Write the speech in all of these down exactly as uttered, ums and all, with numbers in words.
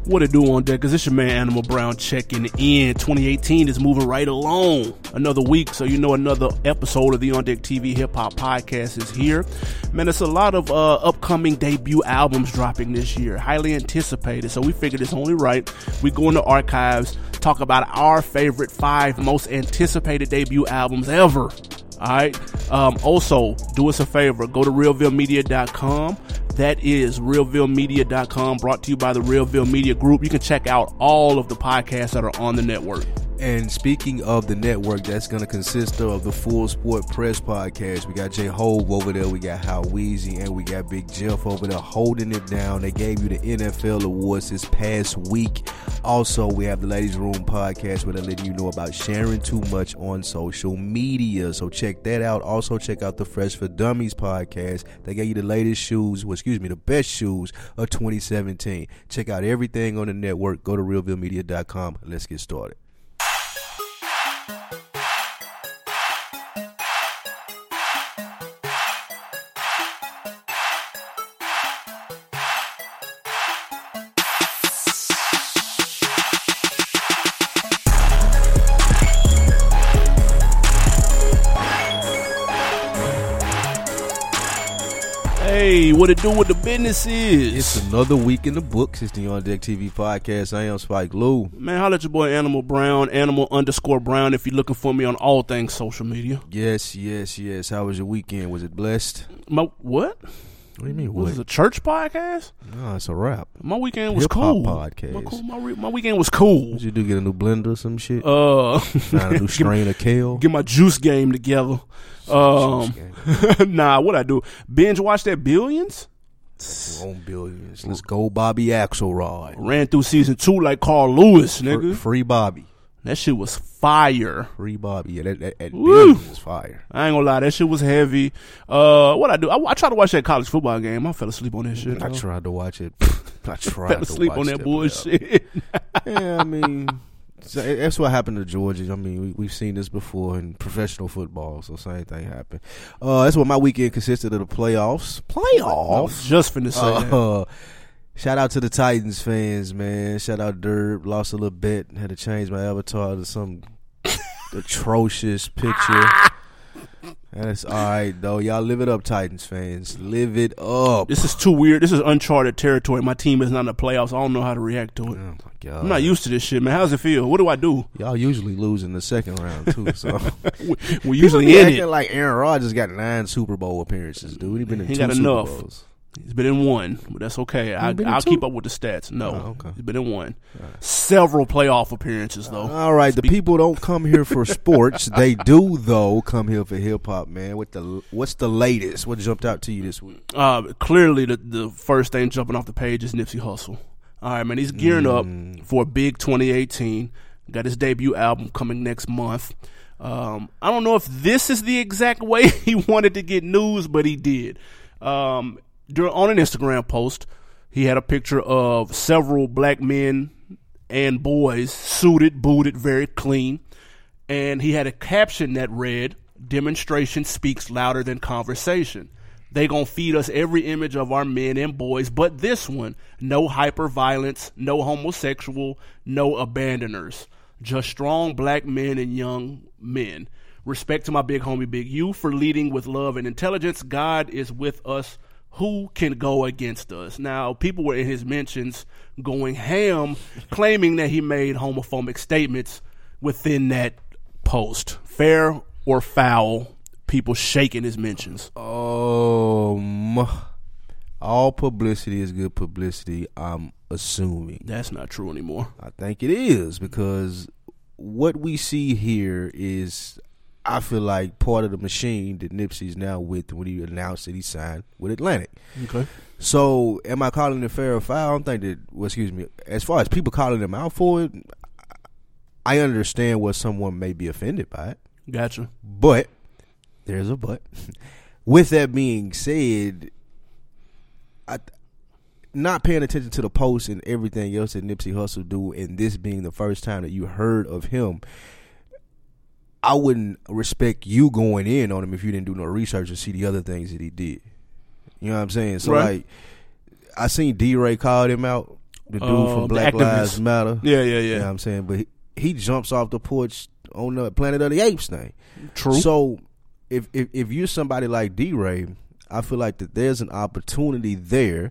What it do on deck? Cause it's your man Animal Brown checking in. twenty eighteen is moving right along. Another week, so you know another episode of the On Deck T V Hip Hop Podcast is here. Man, it's a lot of uh, upcoming debut albums dropping this year, highly anticipated. So we figured it's only right we go in the archives, talk about our favorite five most anticipated debut albums ever. All right. Um, also, do us a favor. Go to realville media dot com. That is realville media dot com, brought to you by the Realville Media Group. You can check out all of the podcasts that are on the network. And speaking of the network, that's going to consist of the Full Sport Press Podcast. We got J Hove over there. We got How Weezy, and we got Big Jeff over there holding it down. They gave you the N F L awards this past week. Also, we have the Ladies Room Podcast where they're letting you know about sharing too much on social media. So check that out. Also, check out the Fresh for Dummies Podcast. They gave you the latest shoes, well, excuse me, the best shoes of twenty seventeen. Check out everything on the network. Go to realville media dot com. Let's get started. Hey, what it do with the business is? It's another week in the books. It's the On Deck T V Podcast. I am Spike Lou. Man, holla at your boy Animal Brown, Animal underscore Brown, if you're looking for me on all things social media. Yes, yes, yes. How was your weekend? Was it blessed? My what? What do you mean, what? Was it a church podcast? No, it's a rap. My weekend was Hip-hop cool. podcast. My, cool my, re- my weekend was cool. What you do, get a new blender or some shit? Uh, Find a new strain of kale? Get my juice game together. Um, nah, what I do? Binge watch that Billions? On Billions. Let's go, Bobby Axelrod. Ran through season two like Carl Lewis, nigga. Free, free Bobby. That shit was fire. Free Bobby. Yeah, that, that, that Billions was fire. I ain't gonna lie, that shit was heavy. Uh, what I do? I, I tried to watch that college football game. I fell asleep on that shit. I though. tried to watch it. I tried fell to asleep watch on that it, bullshit. Yeah, I mean, that's what happened to Georgia. I mean, we, we've seen this before in professional football, so same thing happened. Uh, that's what my weekend consisted of, the playoffs. Playoffs? Just finna say uh, that. Uh, shout out to the Titans fans, man. Shout out Derb. Lost a little bet. Had to change my avatar to some atrocious picture. That's all right, though. Y'all live it up, Titans fans. Live it up. This is too weird. This is uncharted territory. My team is not in the playoffs. I don't know how to react to it. Oh, my God. I'm not used to this shit, man. How does it feel? What do I do? Y'all usually lose in the second round, too. So we, We're usually People be in acting it. like Aaron Rodgers got nine Super Bowl appearances, dude. He been in He two got Super enough. Bowls. He's been in one, but that's okay. I, been in I'll two? keep up with the stats. No, Oh, okay. he's been in one. Right. Several playoff appearances, though. All right, the Speak- people don't come here for sports. They do, though, come here for hip hop, man. What the what's the latest? What jumped out to you this week? Uh, clearly, the, the first thing jumping off the page is Nipsey Hussle. All right, man, he's gearing Mm. up for a big twenty eighteen. Got his debut album coming next month. Um, I don't know if this is the exact way he wanted to get news, but he did. Um, during, on an Instagram post, he had a picture of several black men and boys suited, booted, very clean. And he had a caption that read, "Demonstration speaks louder than conversation. They gonna feed us every image of our men and boys, but this one, no hyper violence, no homosexual, no abandoners. Just strong black men and young men. Respect to my big homie Big U for leading with love and intelligence. God is with us. Who can go against us?" Now, people were in his mentions going ham, claiming that he made homophobic statements within that post. Fair or foul? People shaking his mentions. Um, all publicity is good publicity, I'm assuming. That's not true anymore. I think it is, because what we see here is, I feel like, part of the machine that Nipsey's now with when he announced that he signed with Atlantic. Okay. So, am I calling it fair or foul? I don't think that, well, excuse me, as far as people calling him out for it, I understand where someone may be offended by it. Gotcha. But, there's a but. With that being said, I, not paying attention to the posts and everything else that Nipsey Hussle do, and this being the first time that you heard of him, I wouldn't respect you going in on him if you didn't do no research and see the other things that he did. You know what I'm saying? So, right. like, I seen D-Ray called him out. the dude uh, from Black Lives Matter. Yeah, yeah, yeah. You know what I'm saying? But he, he jumps off the porch on the Planet of the Apes thing. True. So if if, if you're somebody like D-Ray, I feel like that there's an opportunity there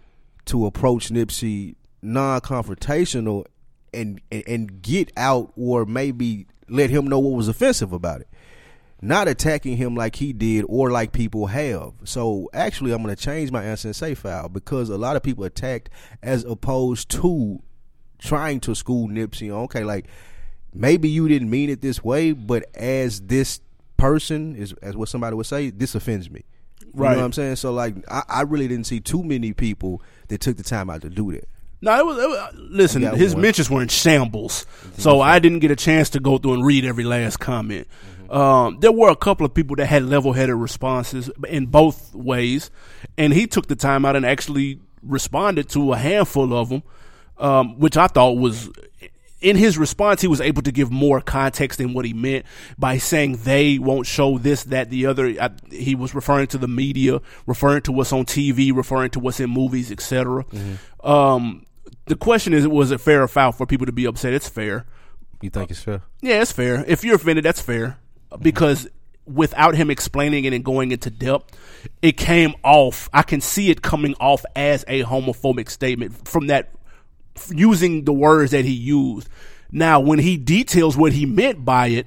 to approach Nipsey non-confrontational and, and and get out, or maybe let him know what was offensive about it. Not attacking him like he did or like people have. So actually I'm going to change my answer and say foul, because a lot of people attacked as opposed to trying to school Nipsey on, okay, like maybe you didn't mean it this way, but as this person, is as what somebody would say, this offends me. You right. know what I'm saying? So like I, I really didn't see too many people that took the time out to do that. No, it was, it was listen, his one. mentions were in shambles, so I didn't get a chance to go through and read every last comment. Mm-hmm. Um, there were a couple of people that had level-headed responses in both ways, and he took the time out and actually responded to a handful of them, um, which I thought was, in his response, he was able to give more context than what he meant by saying they won't show this, that, the other. I, he was referring to the media, referring to what's on T V, referring to what's in movies, et cetera. Mm-hmm. Um, the question is, was it fair or foul for people to be upset? It's fair. You think it's fair? Yeah, it's fair. If you're offended, that's fair. Because without him explaining it and going into depth, it came off. I can see it coming off as a homophobic statement from that, using the words that he used. Now, when he details what he meant by it,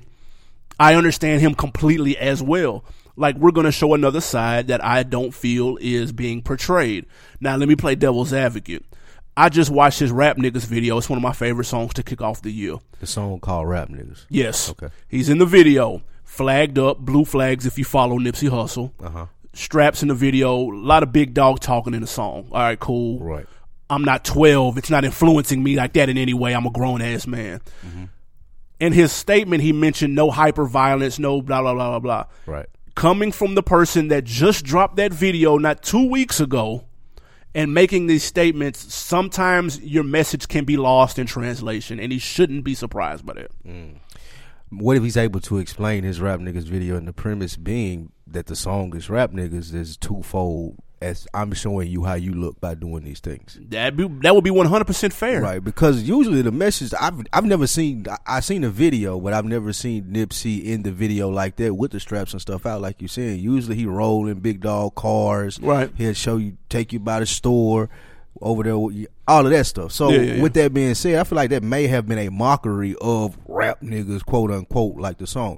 I understand him completely as well. Like, we're going to show another side that I don't feel is being portrayed. Now, let me play devil's advocate. I just watched his Rap Niggas video. It's one of my favorite songs to kick off the year. The song called Rap Niggas? Yes. Okay. He's in the video, flagged up, blue flags if you follow Nipsey Hussle. Uh-huh. Straps in the video, a lot of big dog talking in the song. All right, cool. Right. I'm not twelve. It's not influencing me like that in any way. I'm a grown-ass man. Mm-hmm. In his statement, he mentioned no hyper-violence, no blah, blah, blah, blah, blah. Right. Coming from the person that just dropped that video not two weeks ago and making these statements, sometimes your message can be lost in translation, and he shouldn't be surprised by that. Mm. What if he's able to explain his Rap Niggas video, and the premise being that the song is Rap Niggas is twofold, as I'm showing you how you look by doing these things? That'd be, that would be one hundred percent fair. Right, because usually the message, I've I've never seen, I, I've seen a video, but I've never seen Nipsey in the video like that with the straps and stuff out like you're saying. Usually he roll in big dog cars. Right. He'll show you, take you by the store, over there, all of that stuff. So yeah, yeah, yeah. with that being said, I feel like that may have been a mockery of Rap Niggas, quote unquote, like the song.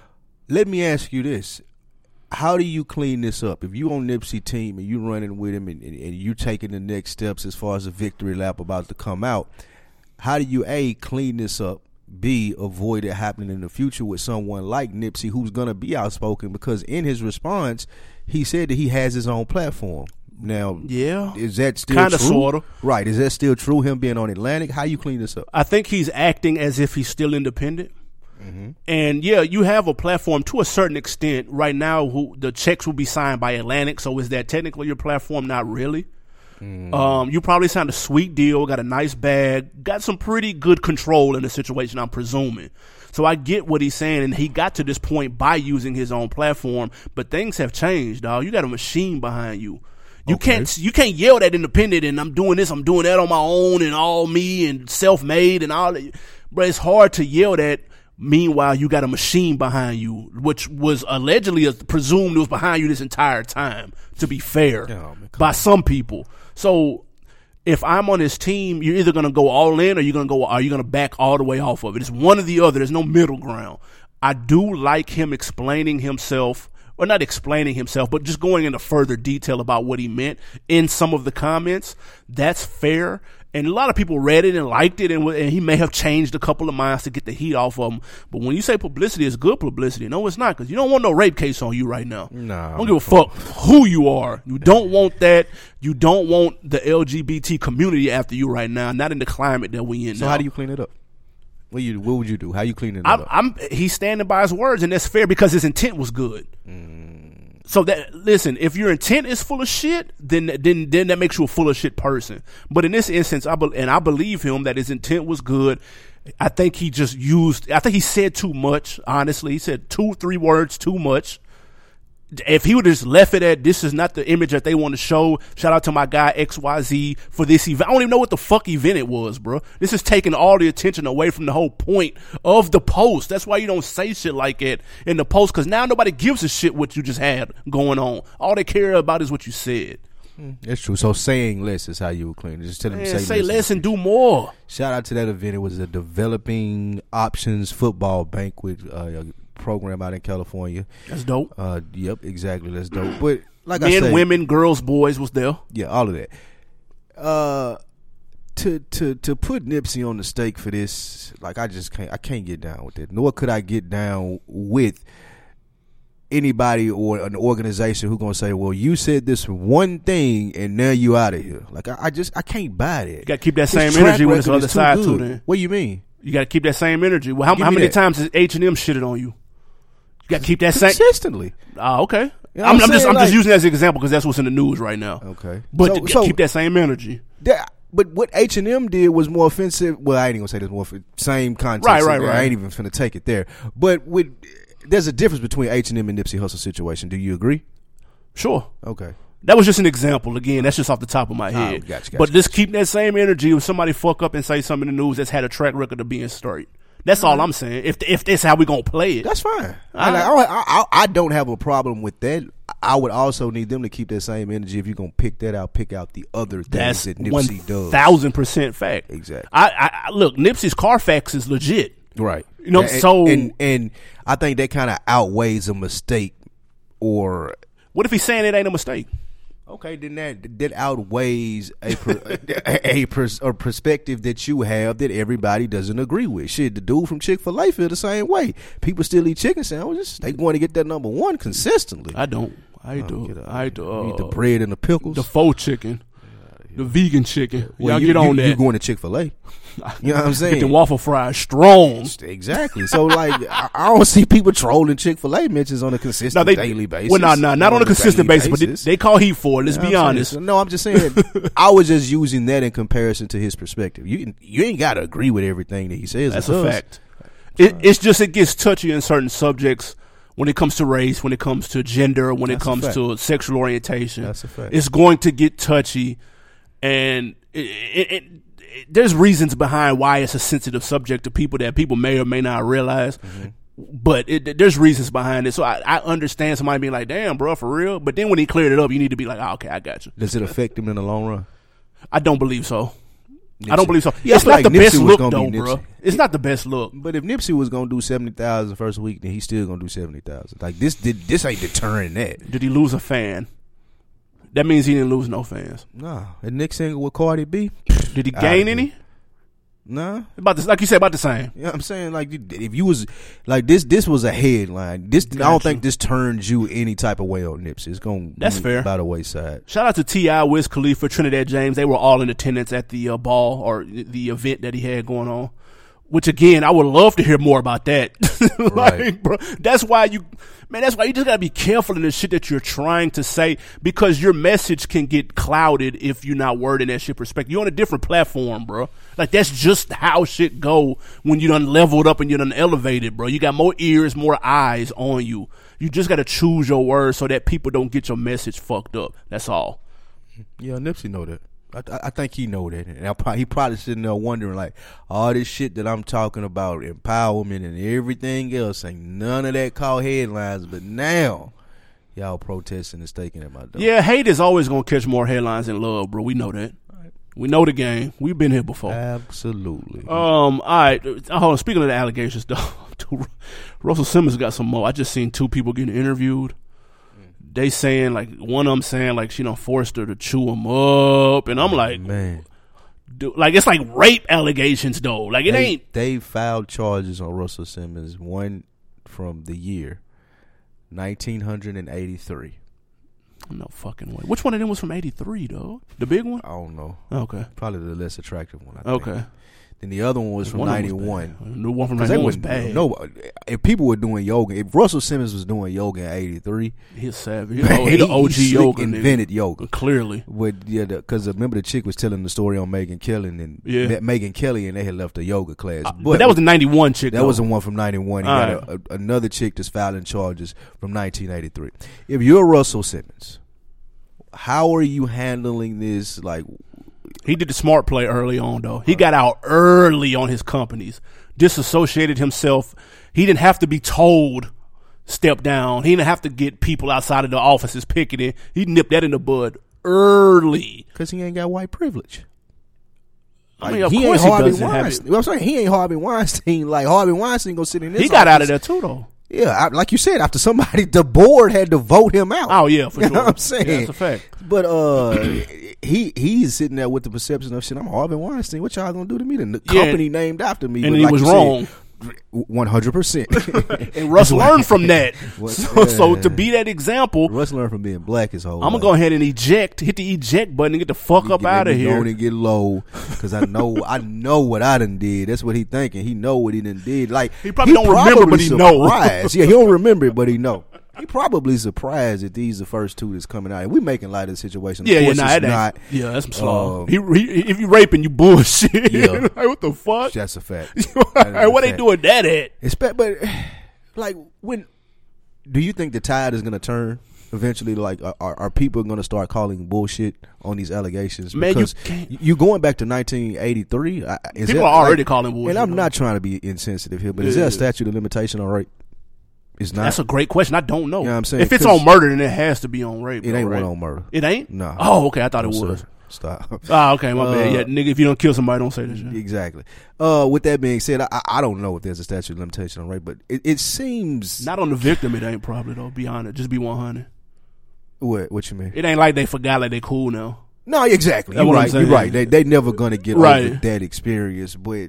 Let me ask you this. How do you clean this up? If you on Nipsey team and you running with him and, and, and you taking the next steps as far as the victory lap about to come out, how do you A, clean this up, B, avoid it happening in the future with someone like Nipsey who's going to be outspoken? Because in his response, he said that he has his own platform. Now, yeah, is that still Kinda, true? sorta. Right. Is that still true, him being on Atlantic? How you clean this up? I think he's acting as if he's still independent. Mm-hmm. And yeah, you have a platform to a certain extent. Right now, who the checks will be signed by Atlantic, so is that technically your platform? Not really. Mm. Um, you probably signed a sweet deal, got a nice bag, got some pretty good control in the situation, I'm presuming. So I get what he's saying, and he got to this point by using his own platform, but things have changed, dog. You got a machine behind you. You okay. can't you can't yell that independent and I'm doing this, I'm doing that on my own and all me and self-made and all that. But it's hard to yell that. Meanwhile, you got a machine behind you, which was allegedly presumed it was behind you this entire time, to be fair, oh, by some people. So if I'm on his team, you're either going to go all in or you're going to go, are you going to back all the way off of it? It's one or the other. There's no middle ground. I do like him explaining himself, or not explaining himself, but just going into further detail about what he meant in some of the comments. That's fair. And a lot of people read it and liked it, and, and he may have changed a couple of minds to get the heat off of him. But when you say publicity is good publicity, no, it's not, because you don't want no rape case on you right now. Nah, I don't give a fuck who you are. You don't want that. You don't want the L G B T community after you right now, not in the climate that we in so now. So how do you clean it up? What you what would you do? How you clean it I'm, up? I'm, he's standing by his words, and that's fair because his intent was good. Mm. So that, listen, if your intent is full of shit, then then then that makes you a full of shit person. But in this instance, I be, and I believe him that his intent was good. I think he just used, I think he said too much, honestly. He said two, three words too much. If he would have just left it at, this is not the image that they want to show. Shout out to my guy X Y Z for this event. I don't even know what the fuck event it was, bro. This is taking all the attention away from the whole point of the post. That's why you don't say shit like it in the post, because now nobody gives a shit what you just had going on. All they care about is what you said. That's true. So saying less is how you would clean it. Just tell them Man, to say, say less, less and do more. Shout out to that event. It was a developing options football banquet uh, program out in California. That's dope. Uh, yep, exactly. That's dope. But like Men, I said, women, girls, boys was there. Yeah, all of that. Uh, to to to put Nipsey on the stake for this, like I just can't. I can't get down with it. Nor could I get down with anybody or an organization who gonna say, "Well, you said this one thing and now you out of here." Like I, I just I can't buy that. You gotta keep that His same track energy when it's the record other is too side good. too. Then What do you mean? you gotta keep that same energy. Well, how, Give how me many that. times has H and M shitted on you? You gotta keep that same. Consistently. Ah, okay. You know I'm, what I'm I'm just saying? I'm just Like- using that as an example because that's what's in the news right now. Okay, But So- to so- keep that same energy. That, but what H and M did was more offensive. Well, I ain't gonna say this more for same context. Right, right, I right. ain't even finna take it there. But with there's a difference between H and M and Nipsey Hussle situation. Do you agree? Sure. Okay. That was just an example. Again, that's just off the top of my Oh, head. gotcha, gotcha, but just keep that same energy when somebody fuck up and say something in the news that's had a track record of being straight. That's all I'm saying. If if that's how we gonna play it, That's fine. All I, right. I, I, I don't have a problem with that. I would also need them to keep that same energy. If you're gonna pick that out, pick out the other things that's that one Nipsey does. thousand percent fact. Exactly. I, I, I look. Nipsey's Carfax is legit. Right. You know, and, so- and and I think that kind of outweighs a mistake. Or What if he's saying it ain't a mistake? okay, then that that outweighs a per, a, a, pers, a perspective that you have that everybody doesn't agree with. Shit, the dude from Chick-fil-A feel the same way. People still eat chicken sandwiches. They going to get that number one consistently. I don't. I Oh, do. get out. I do. You Uh, eat the bread and the pickles. the faux chicken, the vegan chicken. Well, Y'all you, get on you, that. You going to Chick-fil-A? You know what I'm saying? Get them waffle fries strong. Exactly. So like, I, I don't see people trolling Chick-fil-A mentions on a consistent No, they, daily basis. Well, no, no, not on a consistent daily basis, but they, basis. they call heat for it. Let's You know be what I'm honest. saying? No, I'm just saying. I was just using that in comparison to his perspective. You you ain't got to agree with everything that he says. That's or a does. fact. It, it's just it gets touchy in certain subjects when it comes to race, when it comes to gender, when That's it a comes fact. to sexual orientation. That's a fact. It's going to get touchy, and it, it, it, it, there's reasons behind why it's a sensitive subject to people that people may or may not realize. Mm-hmm. But it, there's reasons behind it, so I, I understand somebody being like, "Damn, bro, for real." But then when he cleared it up, you need to be like, oh, "Okay, I got you." Does it affect him in the long run? I don't believe so. I Nipsey. don't believe so. Yeah, I it's feel not like the Nipsey best was look, gonna though, be bro. Nipsey. It's not the best look. But if Nipsey was gonna do seventy thousand first week, then he's still gonna do seventy thousand. Like this, did this ain't deterring that. Did he lose a fan? That means he didn't lose no fans. Nah, and Nick single with Cardi B. Did he Outta gain here. any? Nah. About the, like you said, about the same. You know what I'm saying? Like, if you was, like, this this was a headline. This I Got don't you. think this turns you any type of way on Nipsey. It's going to That's fair. by the wayside. Shout out to T I, Wiz Khalifa, Trinidad James. They were all in attendance at the uh, ball or the event that he had going on. Which again, I would love to hear more about that. like, Right. bro, that's why you, man. That's why you just gotta be careful in the shit that you're trying to say, because your message can get clouded if you're not wording that shit perspective. You're on a different platform, bro. Like that's just how shit go when you done leveled up and you done elevated, bro. You got more ears, more eyes on you. You just gotta choose your words so that people don't get your message fucked up. That's all. Yeah, Nipsey know that. I, I think he know that, and I probably, he probably sitting there wondering like, all this shit that I'm talking about, empowerment and everything else, ain't none of that called headlines. But now, y'all protesting and staking at my door. Yeah, hate is always gonna catch more headlines than love, bro. We know that. We know the game. We've been here before. Absolutely. Um. All right. Uh, Hold on. Speaking of the allegations, though, Russell Simmons got some more. I just seen two people getting interviewed. They saying like one of them saying like she done forced her to chew him up, and I'm like, Man. dude, like it's like rape allegations though. Like it they, ain't. They filed charges on Russell Simmons, one from the year nineteen eighty-three. No fucking way. Which one of them was from eighty-three though? The big one? I don't know. Okay. Probably the less attractive one, I think. Okay. Then the other one was from One of them ninety-one. was bad. The one from 'Cause they ninety-one was wouldn't- bad. No, if people were doing yoga, if Russell Simmons was doing yoga in eighty-three, He's savage. He, oh, he the O G he yoga invented nigga. yoga. Clearly. With yeah, because remember the chick was telling the story on Megyn Kelly and Yeah. met Megyn Kelly and they had left a yoga class. Uh, but that was the ninety-one chick. That though. was the one from ninety-one. He All got a, a, another chick that's filing charges from nineteen eighty-three. If you're Russell Simmons, how are you handling this? Like, He did the smart play early on, though. He got out early on his companies, disassociated himself. He didn't have to be told, step down. He didn't have to get people outside of the offices picketing. He nipped that in the bud early. because he ain't got white privilege. I mean, of he course ain't he Harvey doesn't have Weinstein. it. Well, I'm saying he ain't Harvey Weinstein. Like Harvey Weinstein gonna sit in this. He got out of office. there, too, though. Yeah, I, like you said, after somebody, the board had to vote him out. Oh, yeah, for You sure. know what I'm saying? Yeah, that's a fact. But uh, he he's sitting there with the perception of shit. I'm Harvey Weinstein. What y'all gonna do to me? The Yeah. company named after me, And but he like was you said, wrong. One hundred percent. And Russ learned from that. What- So, so yeah. to be that example, Russ learned from being black his whole I'm gonna life. go ahead and eject, hit the eject button and get the fuck up Let out of me here. Go and get low because I know I know what I done did. That's what he thinking. He know what he done did. Like He probably don't remember, but he know. surprised. Yeah, he don't remember it, but he know. He probably surprised that these the first two that's coming out. And we making light of the situation. Of Yeah, yeah, course nah, it's that ain't- not. yeah, that's some slaw. um, he, he, if you raping, you bullshit. Yeah. Like, what the fuck? That's a fact. That is a What they fact. doing that at? It's bad, but like when do you think the tide is gonna turn eventually? Like, are, are people gonna start calling bullshit on these allegations? Man, you because can't- you going back to nineteen eighty-three. Is People there, are already like- calling bullshit. And I'm though. not trying to be insensitive here, but is there Yeah. a statute of limitation on rape? It's not. That's a great question. I don't know. You know what I'm saying? If it's 'Cause on murder, then it has to be on rape. it though, ain't right? one on murder. It ain't? No. Oh, okay. I thought it No, was. sir. Stop. Ah, okay. My bad. Uh, Yeah, nigga, if you don't kill somebody, don't say that shit. Exactly. Uh, with that being said, I, I don't know if there's a statute of limitation on rape, but it, it seems. Not on the victim, it ain't probably, though. Be honest. Just be one hundred. What? What you mean? It ain't like they forgot like they cool now. No, exactly. That's You're what I'm right. You're saying. right. They they never gonna get Right. over that experience. But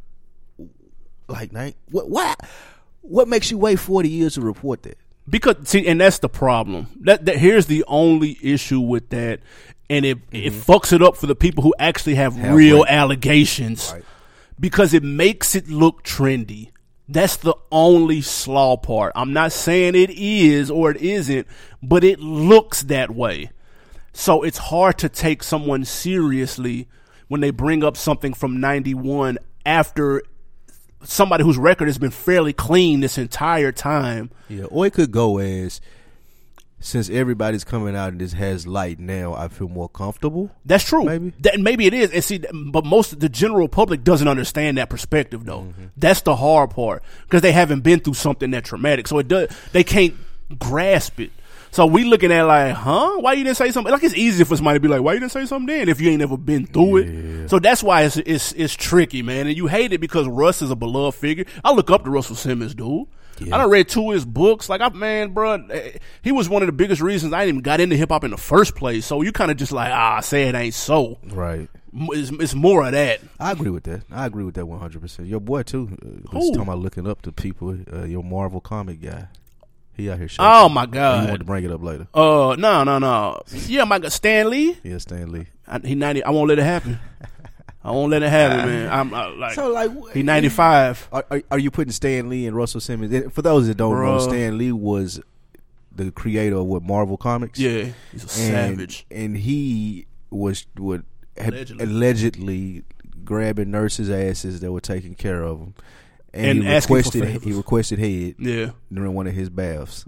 like, man, what what what makes you wait forty years to report that? Because see, and that's the problem. That, that here's the only issue with that, and it it fucks it up for the people who actually have, Have real rape. allegations, Right. because it makes it look trendy. That's the only slaw part. I'm not saying it is or it isn't, but it looks that way. So it's hard to take someone seriously when they bring up something from ninety-one after somebody whose record has been fairly clean this entire time. Yeah, or it could go as since everybody's coming out and this has light now, I feel more comfortable. That's true. Maybe. That, maybe it is. And see, but most of the general public doesn't understand that perspective, though. Mm-hmm. That's the hard part because they haven't been through something that traumatic, so it does. They can't grasp it. So we looking at like, huh? Why you didn't say something? Like it's easy for somebody to be like, why you didn't say something then if you ain't never been through Yeah. it? So that's why it's it's it's tricky, man. And you hate it because Russ is a beloved figure. I look up to Russell Simmons, dude. Yeah. I done read two of his books. Like, I man, bro, he was one of the biggest reasons I didn't even got into hip hop in the first place. So you kind of just like, ah, say it ain't so. Right. It's, it's more of that. I agree with that. I agree with that one hundred percent. Your boy too. Uh, was Who? talking about looking up to people. Uh, your Marvel comic guy. He out here shaking. Oh my You god. want to bring it up later? Uh, no, no, no. Yeah, my God, Stan Lee. Yeah, Stan Lee. I, he ninety. I won't let it happen. I won't let it happen, man. I'm I, like, So like, he ninety five. Are, are, are you putting Stan Lee and Russell Simmons? And for those that don't know, Bruh. Stan Lee was the creator of what Marvel Comics. Yeah, he's a and, savage. and he was would had Allegedly. allegedly grabbing nurses' asses that were taking care of them, and, And he asking for requested favors. he requested head Yeah, during one of his baths.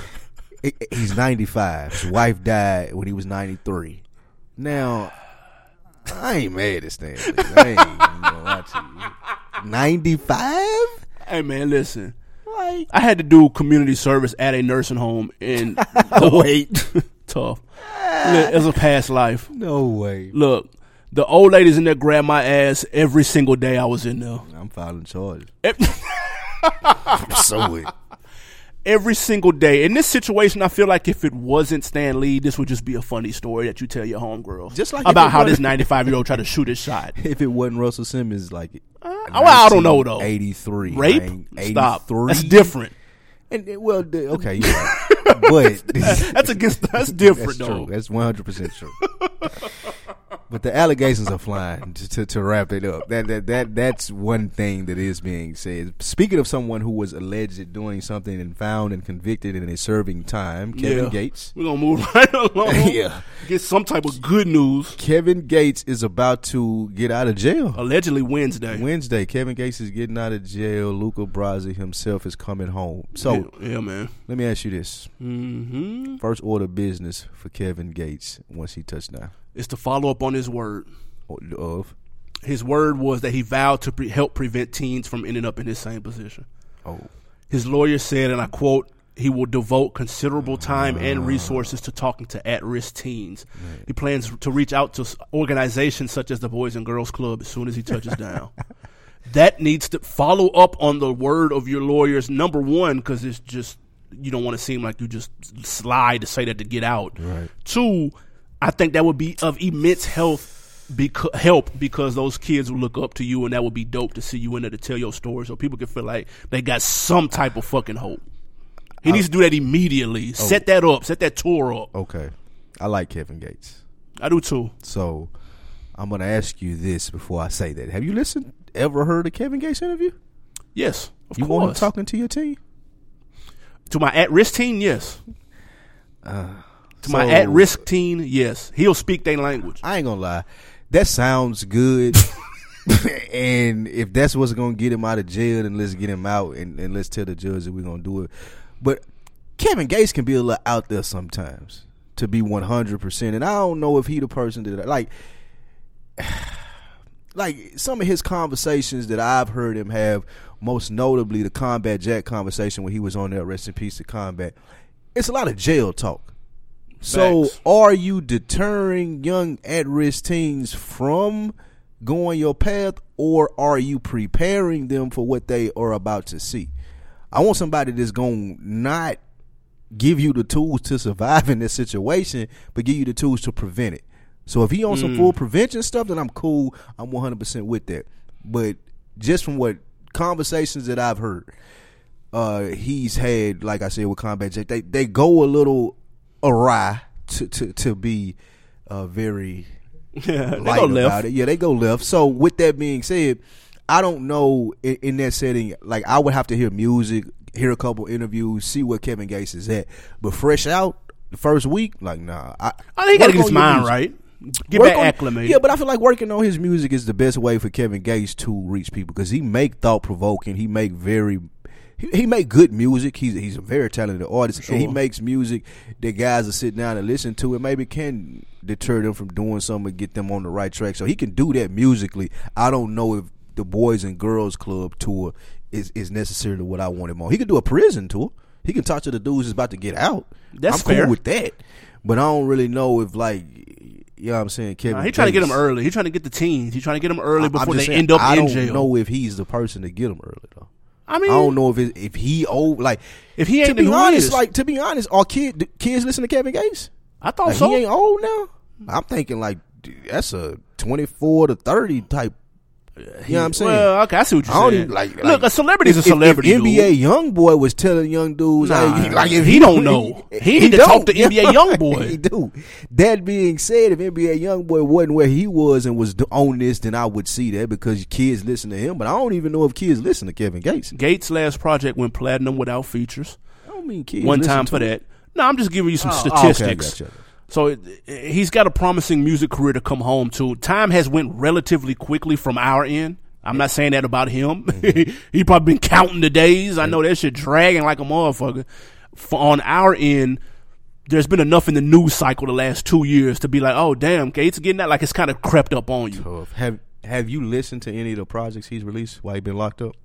He's ninety-five. His wife died when he was ninety-three. Now, I ain't mad at Stan Lee. I ain't gonna lie to you. ninety-five? hey man, listen. Like, I had to do community service at a nursing home in wait. tough. Look, it's a past life. No way. Look, the old ladies in there grabbed my ass every single day I was in there. I'm filing charges. Ev- So it. Every single day. In this situation, I feel like if it wasn't Stan Lee, this would just be a funny story that you tell your homegirl. Just like if about it how this wasn't- ninety-five-year-old tried to shoot his shot. If it wasn't Russell Simmons, like Uh, well, I don't know, though. eighty-three. Rape? man. Stop. eighty-three. That's different. And it- well, the- okay, you're right. But That's against. That's different, that's though. true. That's one hundred percent true. But the allegations are flying. To, to to wrap it up, that that that that's one thing that is being said. Speaking of someone who was alleged at doing something and found and convicted and is serving time, Kevin yeah. Gates. We're gonna move right along. yeah, get some type of good news. Kevin Gates is about to get out of jail. Allegedly Wednesday. Wednesday, Kevin Gates is getting out of jail. Luca Brasi himself is coming home. So, yeah, yeah man. Let me ask you this: mm-hmm. First order of business for Kevin Gates once he touched down is to follow up on his word. Of his word was that he vowed to pre- help prevent teens from ending up in his same position. Oh, his lawyer said, and I quote, he will devote considerable time uh, and resources to talking to at-risk teens. Man. He plans to reach out to organizations such as the Boys and Girls Club as soon as he touches down. That needs to follow up on the word of your lawyers, number one, because it's just, you don't want to seem like you just slide to say that to get out. Right. Two, I think that would be of immense health beca- help because those kids will look up to you, and that would be dope to see you in there to tell your story so people can feel like they got some type of fucking hope. He I, needs to do that immediately. Oh, set that up. Set that tour up. Okay. I like Kevin Gates. I do too. So I'm going to ask you this before I say that. Have you listened, ever heard a Kevin Gates interview? Yes, of you course. You want him talking to your team? To my at-risk team, yes. Uh, to so, my at-risk team, yes. He'll speak their language. I ain't going to lie. That sounds good. And if that's what's going to get him out of jail, then let's get him out and, and let's tell the judge that we're going to do it. But Kevin Gates can be a little out there sometimes to be one hundred percent. And I don't know if he the person that, like, like some of his conversations that I've heard him have, most notably the Combat Jack conversation when he was on there, rest in peace to Combat, it's a lot of jail talk. So Facts. Are you deterring young at-risk teens from going your path, or are you preparing them for what they are about to see? I want somebody that's going to not give you the tools to survive in this situation, but give you the tools to prevent it. So if he on mm. some full prevention stuff, then I'm cool. I'm one hundred percent with that. But just from what conversations that I've heard, uh, he's had, like I said, with Combat Jack, they, they go a little awry to, to, to be uh, very yeah, light go about left. it. Yeah, they go left. So with that being said, I don't know in, in that setting, like I would have to hear music, hear a couple interviews, see where Kevin Gates is at. But fresh out the first week, like nah. I, I think he got to get his mind right. Get work back on, acclimated. Yeah, but I feel like working on his music is the best way for Kevin Gates to reach people because he make thought provoking. He make very, he, he make good music. He's he's a very talented artist, sure. And he makes music that guys will sit down and listen to, and maybe can deter them from doing something and get them on the right track. So he can do that musically. I don't know if the Boys and Girls Club tour is, is necessarily what I want him on. He can do a prison tour. He can talk to the dudes that's about to get out. That's I'm fair. cool with that. But I don't really know if, like, you know what I'm saying, Kevin nah, he trying Gates, to get them early. He trying to get the teens. He trying to get them early before they saying, end up I in don't jail. know if he's the person to get them early, though. I mean, I don't know if it, if he old like if he ain't to be who honest, is. like to be honest, are kid kids listen to Kevin Gates? I thought like, so. He ain't old now. I'm thinking like that's a twenty-four to thirty type. You know what I'm saying? Well, okay, I see what you're I don't saying. even, like, Look, like, a celebrity's if, a celebrity. If, if N B A dude. young boy was telling young dudes, nah, like, like if he, he don't know, he, he, he need to talk to N B A young boy. He do. That being said, if N B A young boy wasn't where he was and was on this, then I would see that because kids listen to him. But I don't even know if kids listen to Kevin Gates. Gates' last project went platinum without features. I don't mean kids. One time to for him. that. No, I'm just giving you some oh, statistics. Oh, okay, so it, it, he's got a promising music career to come home to. Time has went relatively quickly from our end. I'm not saying that about him. Mm-hmm. He probably been counting the days. I know that shit dragging like a motherfucker. For, on our end, there's been enough in the news cycle the last two years to be like, oh, damn, Gates getting that. Like it's kind of crept up on you. Tough. Have Have you listened to any of the projects he's released while he's been locked up?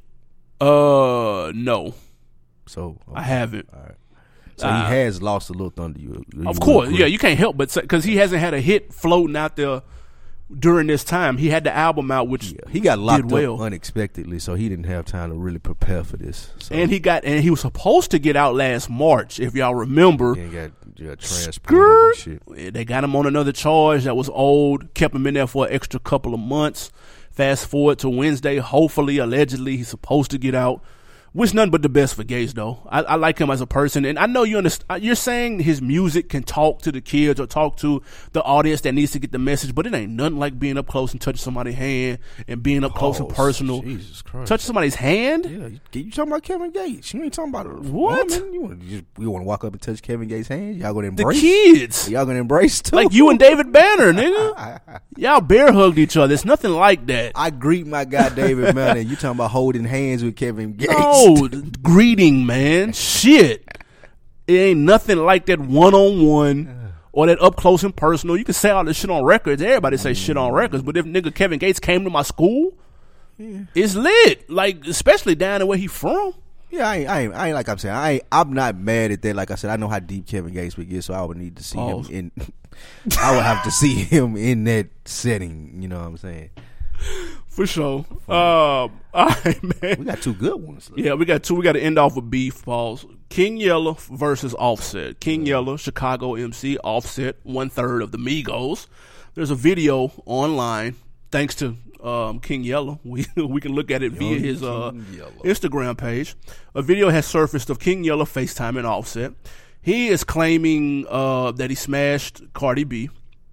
Uh, no. So okay. I haven't. All right. So uh, he has lost a little thunder. You, you of course, yeah. You can't help but because he hasn't had a hit floating out there during this time. He had the album out, which yeah, he got locked did well. up unexpectedly, so he didn't have time to really prepare for this. So. And he got and he was supposed to get out last March, if y'all remember. Yeah, he got, he got transported and shit. They got him on another charge that was old, kept him in there for an extra couple of months. Fast forward to Wednesday, hopefully, allegedly, he's supposed to get out. Wish nothing but the best for Gates, though. I, I like him as a person, and I know you understand. You're saying his music can talk to the kids or talk to the audience that needs to get the message, but it ain't nothing like being up close and touching somebody's hand and being up close Oh, and personal. Jesus Christ. Touch somebody's hand? Yeah, you, you talking about Kevin Gates. You ain't talking about a What? woman. You want to you want to walk up and touch Kevin Gates' hand? Y'all going to The embrace? kids. Y'all going to embrace too? Like you and David Banner, nigga. Y'all bear hugged each other. It's nothing like that. I greet my guy David Banner. You talking about holding hands with Kevin Gates? No, greeting, man. Shit. It ain't nothing like that one-on-one or that up-close and personal. You can say all this shit on records. Everybody say shit on records. But if nigga Kevin Gates came to my school, yeah. It's lit. Like, especially down there where he from. Yeah, I ain't, I ain't, I ain't like I'm saying. I ain't, I'm not mad at that. Like I said, I know how deep Kevin Gates would get, so I would need to see Pause. him in. I would have to see him in that setting. You know what I'm saying? For sure. Um, all right, man. We got two good ones. Though. Yeah, we got two. We got to end off with beef. Pause. King Yella versus Offset. King Yella, Chicago M C. Offset, one third of the Migos. There's a video online. Thanks to um, King Yella, we we can look at it via Young his uh, Yella. Instagram page. A video has surfaced of King Yella FaceTiming Offset. He is claiming uh, that he smashed Cardi B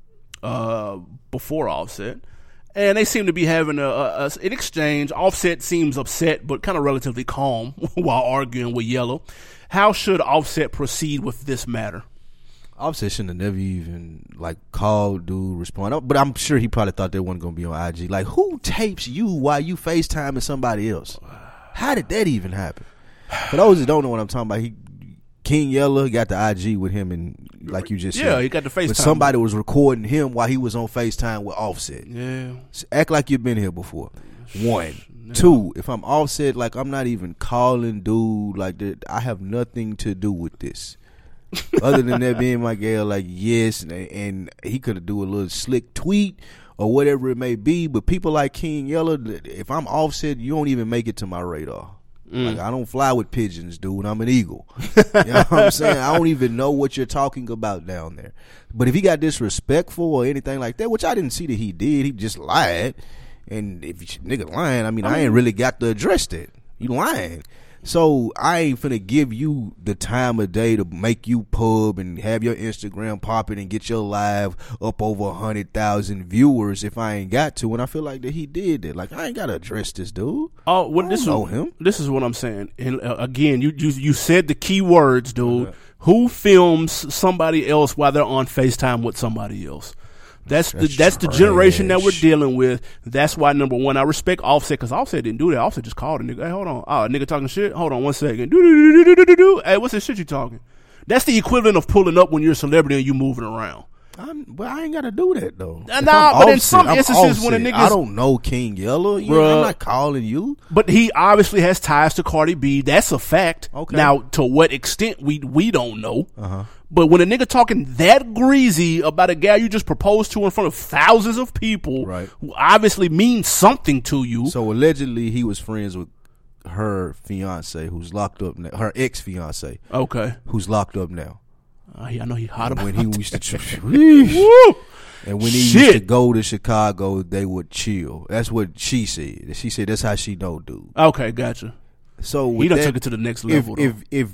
uh, before Offset. And they seem to be having a, a, a an exchange. Offset seems upset, but kind of relatively calm while arguing with Yella. How should Offset proceed with this matter? Offset shouldn't have never even like called, dude, respond. But I'm sure he probably thought they wasn't gonna be on I G. Like, who tapes you while you FaceTiming somebody else? How did that even happen? For those that don't know what I'm talking about, he King Yella got the I G with him, and like you just yeah, said, he got the FaceTime. But somebody was recording him while he was on FaceTime with Offset. Yeah, So act like you've been here before. One, yeah. Two. If I'm Offset, like I'm not even calling, dude. Like that, I have nothing to do with this. Other than that being my girl, like yes, and, and he could have do a little slick tweet or whatever it may be. But people like King Yella, if I'm Offset, you don't even make it to my radar. Mm. Like I don't fly with pigeons, dude. I'm an eagle. You know what I'm saying? I don't even know what you're talking about down there. But if he got disrespectful or anything like that, which I didn't see that he did, he just lied. And if you nigga lying, I mean, I ain't really got to address that. You lying. So I ain't finna give you the time of day to make you pub and have your Instagram popping and get your live up over a hundred thousand viewers if I ain't got to. And I feel like that he did that. Like I ain't gotta address this dude. Oh, well, this I don't is know him. This is what I'm saying. And uh, again, you, you you said the key words, dude. Okay. Who films somebody else while they're on FaceTime with somebody else? That's the That's that's the trash. generation that we're dealing with. That's why, number one, I respect Offset, because Offset didn't do that. Offset just called a nigga. Hey, hold on. Oh, a nigga talking shit? Hold on one second. Do-do-do-do-do-do-do. Hey, what's this shit you talking? That's the equivalent of pulling up when you're a celebrity and you moving around. I'm, but I ain't gotta do that though. Nah, nah but Offset, in some I'm instances when a Offset. nigga's... I don't know King Yella. You know, I'm not calling you. But he obviously has ties to Cardi B. That's a fact. Okay. Now, to what extent, we we don't know. Uh-huh. But when a nigga talking that greasy about a gal you just proposed to in front of thousands of people, Right. who obviously means something to you. So allegedly he was friends with her fiance who's locked up now. Her ex fiance. Okay. Who's locked up now. Uh, I know he hot about When he used to tr- Woo! and when he Shit. used to go to Chicago, they would chill. That's what she said. She said that's how she know dude. Okay, gotcha. So He with done that, took it to the next if level. if if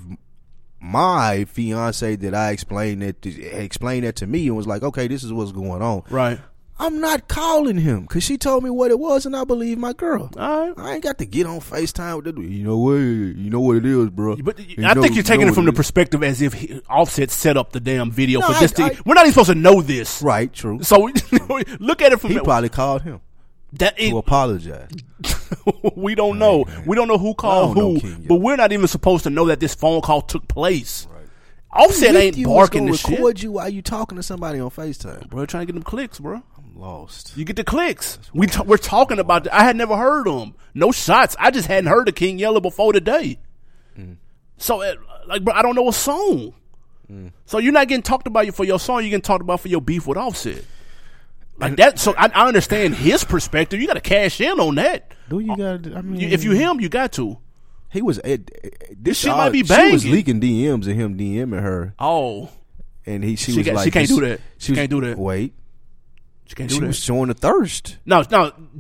my fiance that I explained that to, explained that to me and was like, okay, this is what's going on. right. I'm not calling him because she told me what it was, and I believe my girl. All right. I ain't got to get on FaceTime with that. You know what? You know what it is, bro. But You I know- think you're taking know it from what the perspective as if he, Offset set up the damn video No, for I- this. To, I- we're not even supposed to know this. Right, true. So look at it from He that. probably called him that it, to apologize. we don't know. man. We don't know who called I don't know who, King Yella. but we're not even supposed to know that this phone call took place. Offset With ain't you barking was the gonna shit. record you while you talking to somebody on FaceTime. Bro, trying to get them clicks, bro. I'm lost. You get the clicks. We t- we're talking about. The, I had never heard them. No shots. I just hadn't heard of King Yella before today. Mm. So, uh, like, bro, I don't know a song. Mm. So you're not getting talked about for your song. You're getting talked about for your beef with Offset. Like that. So I, I understand his perspective. You got to cash in on that. Do you got? I mean, You- If you him, you got to. he was. It, this shit might be She was banging. leaking D Ms and him DMing her, Oh, and he she, She was got- like, she can't this- do that. She was- can't do that. Wait, you can't she do was that. showing the thirst. No, no.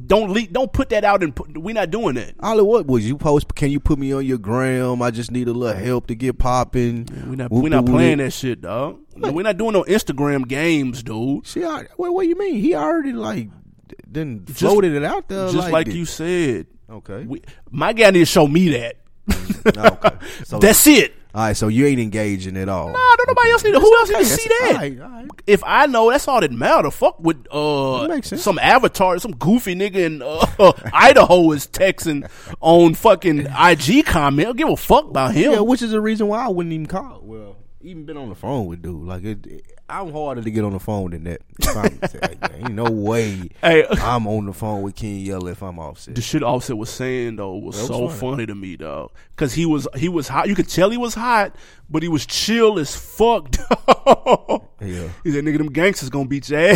don't leak, don't put that out, and put, we're not doing that. All of what was you post? Can you put me on your gram? I just need a little help to get popping. Yeah, we're not, we not playing that shit, dog. No, we're not doing no Instagram games, dude. See, I, what, what do you mean? He already like then floated just, it out there, just like, like you said. Okay, we, my guy need to show me that. Okay, so that's it. All right, so you ain't engaging at all. Nah, don't nobody okay. else need to. Who else okay. need to see that? All right, all right. If I know, that's all that matter. Fuck with uh some avatar, some goofy nigga in uh, Idaho is texting on fucking I G comment. I don't give a fuck about him. Yeah, which is the reason why I wouldn't even call. Well, even been on the phone with dude. Like it, it, I'm harder to get on the phone than that. Like, ain't no way hey, I'm on the phone with Ken Yella if I'm Offset. The shit Offset was saying though was, was so funny. funny to me, dog. Cause he was he was hot. You could tell he was hot, but he was chill as fuck. Dog. Yeah. He said, "Nigga, them gangsters gonna beat your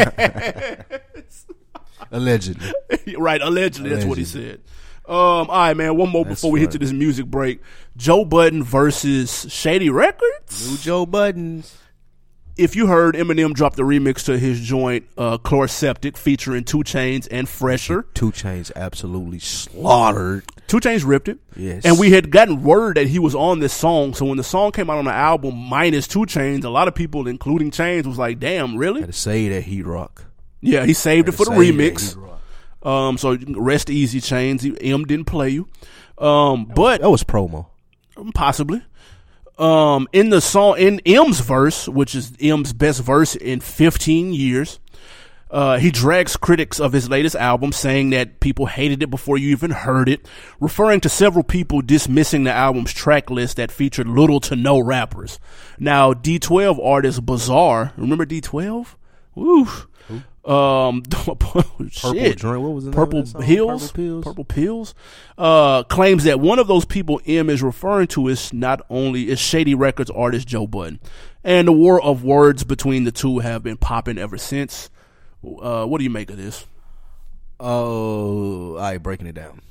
ass." Allegedly. Right, allegedly, allegedly. That's what he said. Um, all right, man. One more That's before we funny. hit to this music break. Joe Budden versus Shady Records. New Joe Buddens. If you heard, Eminem dropped the remix to his joint uh, Chloraseptic featuring two Chainz and Fresher. two Chainz absolutely slaughtered. two Chainz ripped it. Yes. And we had gotten word that he was on this song. So when the song came out on the album minus two Chainz, a lot of people, including Chainz, was like, damn, really? Had to say that Heat Rock. Yeah, he saved it for the remix. Um, so rest easy, Chainz. M didn't play you. Um, that but was, that was promo. Possibly. Um, in the song, in M's verse, which is M's best verse in fifteen years, uh, he drags critics of his latest album, saying that people hated it before you even heard it, referring to several people dismissing the album's track list that featured little to no rappers. Now, D twelve artist Bizarre, remember D twelve? Woo. Um, Purple shit. Drink. What was the Purple Hills, Purple Pills, Purple Pills, uh, claims that one of those people M is referring to is not only is Shady Records artist Joe Budden, and the war of words between the two have been popping ever since. Uh, what do you make of this? Oh, uh, all right, breaking it down.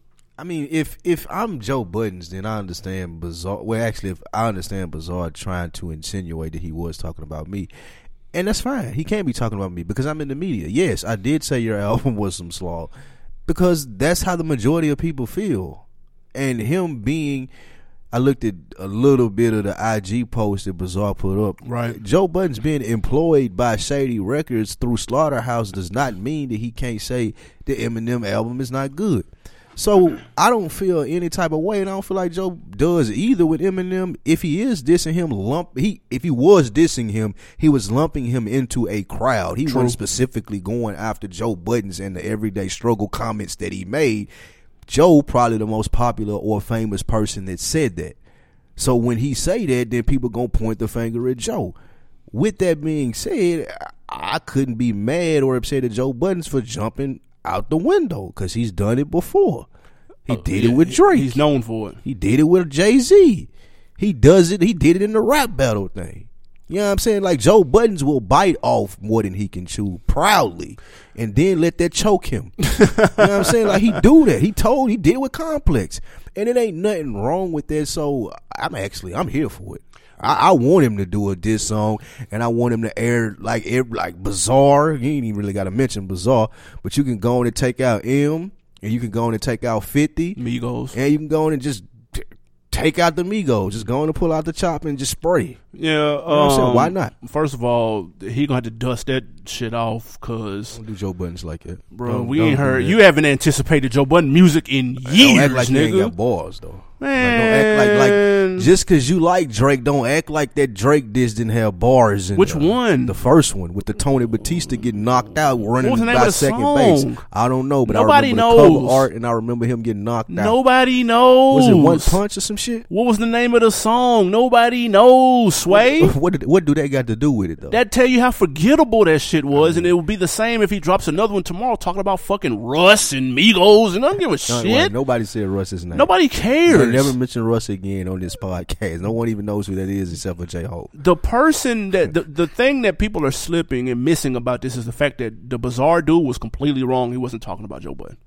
I mean, if if I'm Joe Buddens, then I understand Bizarre. Well, actually, if I understand Bizarre trying to insinuate that he was talking about me. And that's fine. He can't be talking about me because I'm in the media. Yes, I did say your album was some slaw because that's how the majority of people feel. And him being, I looked at a little bit of the I G post that Bizarre put up. Right. Joe Budden's being employed by Shady Records through Slaughterhouse does not mean that he can't say the Eminem album is not good. So I don't feel any type of way, and I don't feel like Joe does either with Eminem. If he is dissing him, lump he if he was dissing him, he was lumping him into a crowd. He True. wasn't specifically going after Joe Buddens and the everyday struggle comments that he made. Joe probably the most popular or famous person that said that. So when he say that, then people gonna point the finger at Joe. With that being said, I couldn't be mad or upset at Joe Buddens for jumping out the window because he's done it before. He oh, did yeah, it with Drake. He's known for it. He did it with Jay-Z. He does it. He did it in the rap battle thing. You know what I'm saying? Like Joe Buddens will bite off more than he can chew proudly and then let that choke him. You know what I'm saying? Like he do that. He told, he did it with Complex. And it ain't nothing wrong with that. So I'm actually, I'm here for it. I, I want him to do a diss song, and I want him to air like air, like Bizarre. You ain't even really got to mention Bizarre, but you can go on and take out M, and you can go on and take out fifty Migos, and you can go on and just t- take out the Migos. Just go on and pull out the chop and just spray. Yeah, you know what I'm saying? Why not? First of all, he gonna have to dust that shit off because don't do Joe Buddens like that, bro. Don't, we don't ain't heard. You haven't anticipated Joe Budden music in years, don't act like nigga. You ain't got bars though. Man. Like, don't act like, like just because you like Drake, don't act like that Drake diss didn't have bars in Which uh, one? The first one with the Tony Batista getting knocked out running what was the name by of the second song? base. I don't know, but Nobody I remember knows. the cover art and I remember him getting knocked out. Nobody knows. Was it One Punch or some shit? What was the name of the song? Nobody knows, Sway. What, what, did, what do they got to do with it though? That tell you how forgettable that shit was, mm-hmm. and it would be the same if he drops another one tomorrow talking about fucking Russ and Migos, and I don't give a no, shit. Right. Nobody said Russ's name. Nobody cares. They never mentioned Russ again on this podcast. No one even knows who that is except for J-Hope. The person that the, the thing that people are slipping and missing about this is the fact that the Bizarre dude was completely wrong. He wasn't talking about Joe Budden.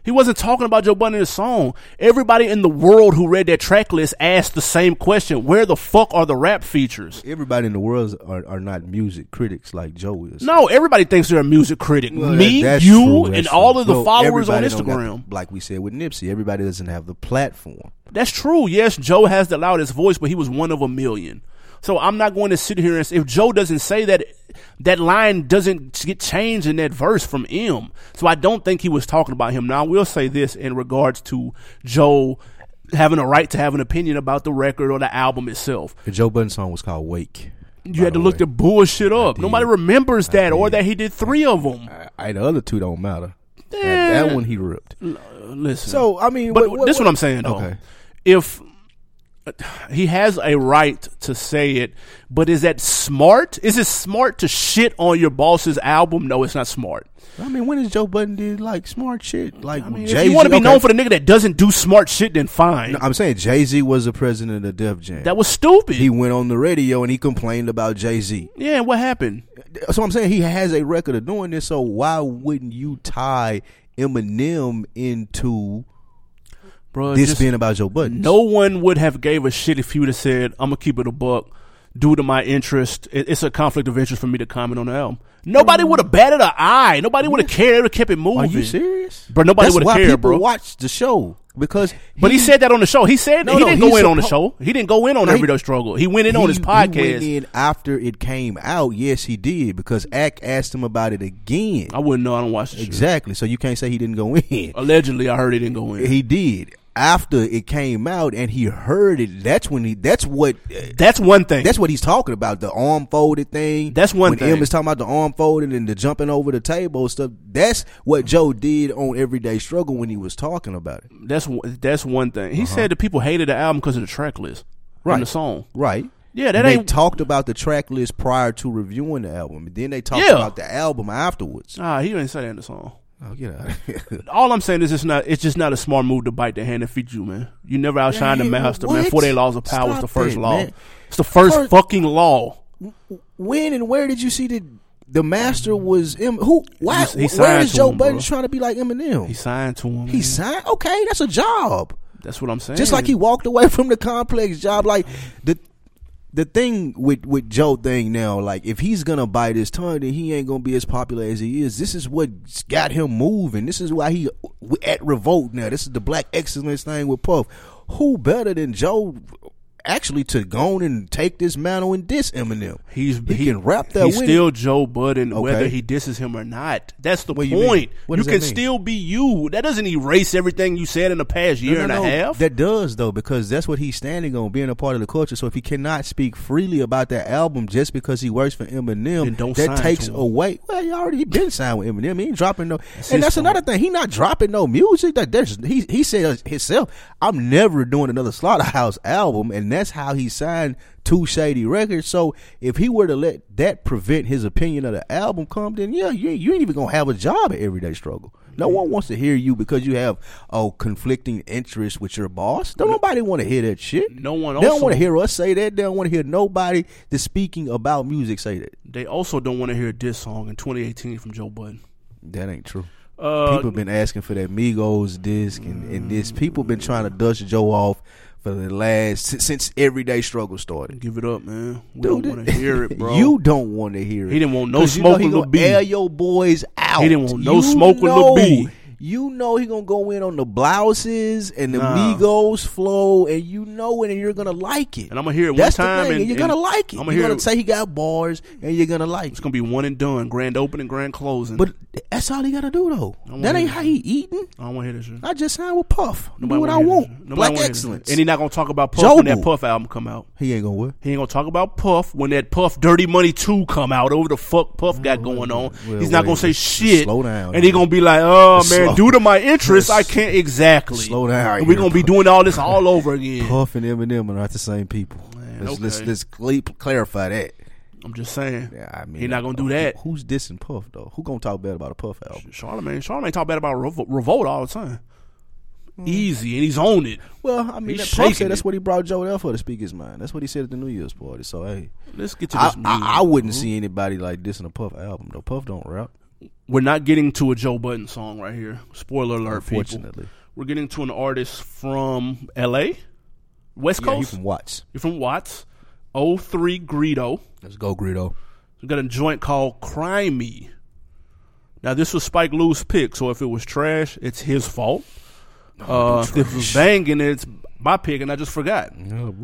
He wasn't talking about Joe Budden in the song. Everybody in the world who read that track list asked the same question. Where the fuck are the rap features? Everybody in the world are, are not music critics like Joe is. No, everybody thinks they're a music critic. Well, Me, that, you, true, and true. all of the well, followers on Instagram. Instagram. The, like we said with Nipsey, everybody doesn't have the platform. That's true. Yes, Joe has the loudest voice, but he was one of a million. So I'm not going to sit here and say, if Joe doesn't say that, that line doesn't get changed in that verse from M. So I don't think he was talking about him. Now, I will say this in regards to Joe having a right to have an opinion about the record or the album itself. The Joe Budden song was called Wake. You had to look the bullshit up. Nobody remembers that or that he did three of them. I, I, the other two don't matter. Eh, that, that one he ripped. L- listen. So, I mean, but what, what, this is what, what I'm saying, though. Okay. If he has a right to say it, but is that smart? Is it smart to shit on your boss's album? No, it's not smart. I mean, when has Joe Budden did like smart shit? Like I mean, Jay-Z, if you want to be okay. known for the nigga that doesn't do smart shit, then fine. No, I'm saying Jay-Z was the president of Def Jam. That was stupid. He went on the radio and he complained about Jay-Z. Yeah, what happened? So I'm saying he has a record of doing this. So why wouldn't you tie Eminem into Bro, this just, being about Joe Budden? no one would have gave a shit if he would have said, I'm going to keep it a buck. Due to my interest, it, it's a conflict of interest for me to comment on the album. Nobody would have batted an eye. Nobody would have cared. They would have kept it moving. Are you serious? Bro, nobody That's would why have cared, people bro. watch the show because. But he said that on the show. He said No, he no, didn't go he's in on the suppo- show. He didn't go in on No, he- Everyday Struggle. He went in on his He podcast. went in after it came out. Yes, he did because Ack asked him about it again. I wouldn't know. I don't watch the show. Exactly. So you can't say he didn't go in. Allegedly, I heard he didn't go in. He did after it came out, and he heard it. That's when he. That's what. That's one thing. That's what he's talking about. The arm folded thing. That's one when thing. M is talking about the arm folded and the jumping over the table and stuff. That's what Joe did on Everyday Struggle when he was talking about it. That's one- that's one thing. He Uh-huh. said that people hated the album because of the track list, Right. and the song. Right. Yeah, that they ain't. talked about the track list prior to reviewing the album. And then they talked Yeah. about the album afterwards. Ah, he didn't say that in the song. Oh, get out of here. All I'm saying is it's not. It's just not a smart move to bite the hand that feeds you, man. You never outshine the Man, master, man. what? Forty-eight laws of power is Stop the first that, law. man. It's the first First- fucking law. When and where did you see that the master was M? Who? Why? He- he where signed is to Joe him, Budden bro. trying to be like Eminem? He signed to him. He man. signed. Okay, that's a job. That's what I'm saying. Just like he walked away from the complex job. Like the the thing with with Joe thing now, like if he's gonna bite his tongue, then he ain't gonna be as popular as he is. This is what got him moving. This is why he at Revolt now. This is the Black Excellence thing with Puff. Who better than Joe? Actually, to go on and take this mantle and diss Eminem. He's he, he, can rap that. He's with still it. Joe Budden, whether Okay. he disses him or not. That's the What do you mean? point. What You does can that mean? still be you. That doesn't erase everything you said in the past year No, no, and a no. half. That does though, because that's what he's standing on, being a part of the culture. So if he cannot speak freely about that album just because he works for Eminem, Then don't that sign takes to him. away. Well, he already been signed with Eminem. He ain't dropping no. That's and his that's fault. another thing. He not dropping no music. That there's he he said himself, I'm never doing another Slaughterhouse album, and that's how he signed to Shady Records. So if he were to let that prevent his opinion of the album come, then yeah, you, you ain't even gonna have a job at Everyday Struggle. No one wants to hear you because you have oh conflicting interests with your boss. Don't nobody want to hear that shit. No one They don't also- want to hear us say that. They don't want to hear nobody that's speaking about music say that. They also don't want to hear a diss song in twenty eighteen from Joe Budden. That ain't true. Uh, People been asking for that Migos disc and, and this. People been trying to dust Joe off for the last since, since Everyday Struggle started. give it up, man. We Dude, don't want to hear it, bro. You don't want to hear it. He didn't want no 'Cause you smoke know he with Lil gonna B. air your boys out. He didn't want no You smoke with know- Lil B. You know he gonna go in on the blouses and the Nah. Migos flow, and you know it, and you're gonna like it. And I'm gonna hear it one That's time, the thing, and- and you're and gonna like it. I'ma You're hear gonna it- say he got bars, and you're gonna like It's it. gonna be one and done, grand opening, grand closing. But that's all he gotta do though. wanna That ain't hear how he eating. I don't want to hear this shit. I just signed with Puff. Do Nobody what wanna I hear want. this shit. Nobody Black wanna hear this excellence. shit. And he not gonna talk about Puff when that Jobu. Puff album come out. He ain't gonna what? He ain't gonna talk about Puff when that Puff Dirty Money two come out. Over the fuck Puff got going on. well, He's not wait, gonna say just- shit. just slow down, and he man. gonna be like, "Oh Just man, slow- due to my interests, I can't exactly." Slow down And we here, gonna be doing all this all over again. Puff and Eminem are not the same people. Man, let's, let's okay. let's cle- clarify that. I'm just saying. Yeah, I mean, He not gonna do who- that. Who's dissing Puff though? Who gonna talk bad about a Puff album? Charlamagne, Charlamagne talk bad about Revolt, Revolt all the time. Easy, and he's on it. Well, I mean, He's that Puff shaking said that's it. what he brought Joe L for to speak his mind. That's what he said at the New Year's party. So hey, Let's get to I, this. music. I, I wouldn't see anybody like dissing a Puff album though. Puff don't rap. we're not getting to a Joe Budden song right here. Spoiler alert, Unfortunately. people. We're getting to an artist from L A, West Yeah, Coast. he's from Watts. You're from Watts. oh three Greedo. Let's go, Greedo. We got a joint called Cry Me. Now, this was Spike Lee's pick, so if it was trash, it's his fault. Oh, uh, if it was banging, it's my pick, and I just forgot.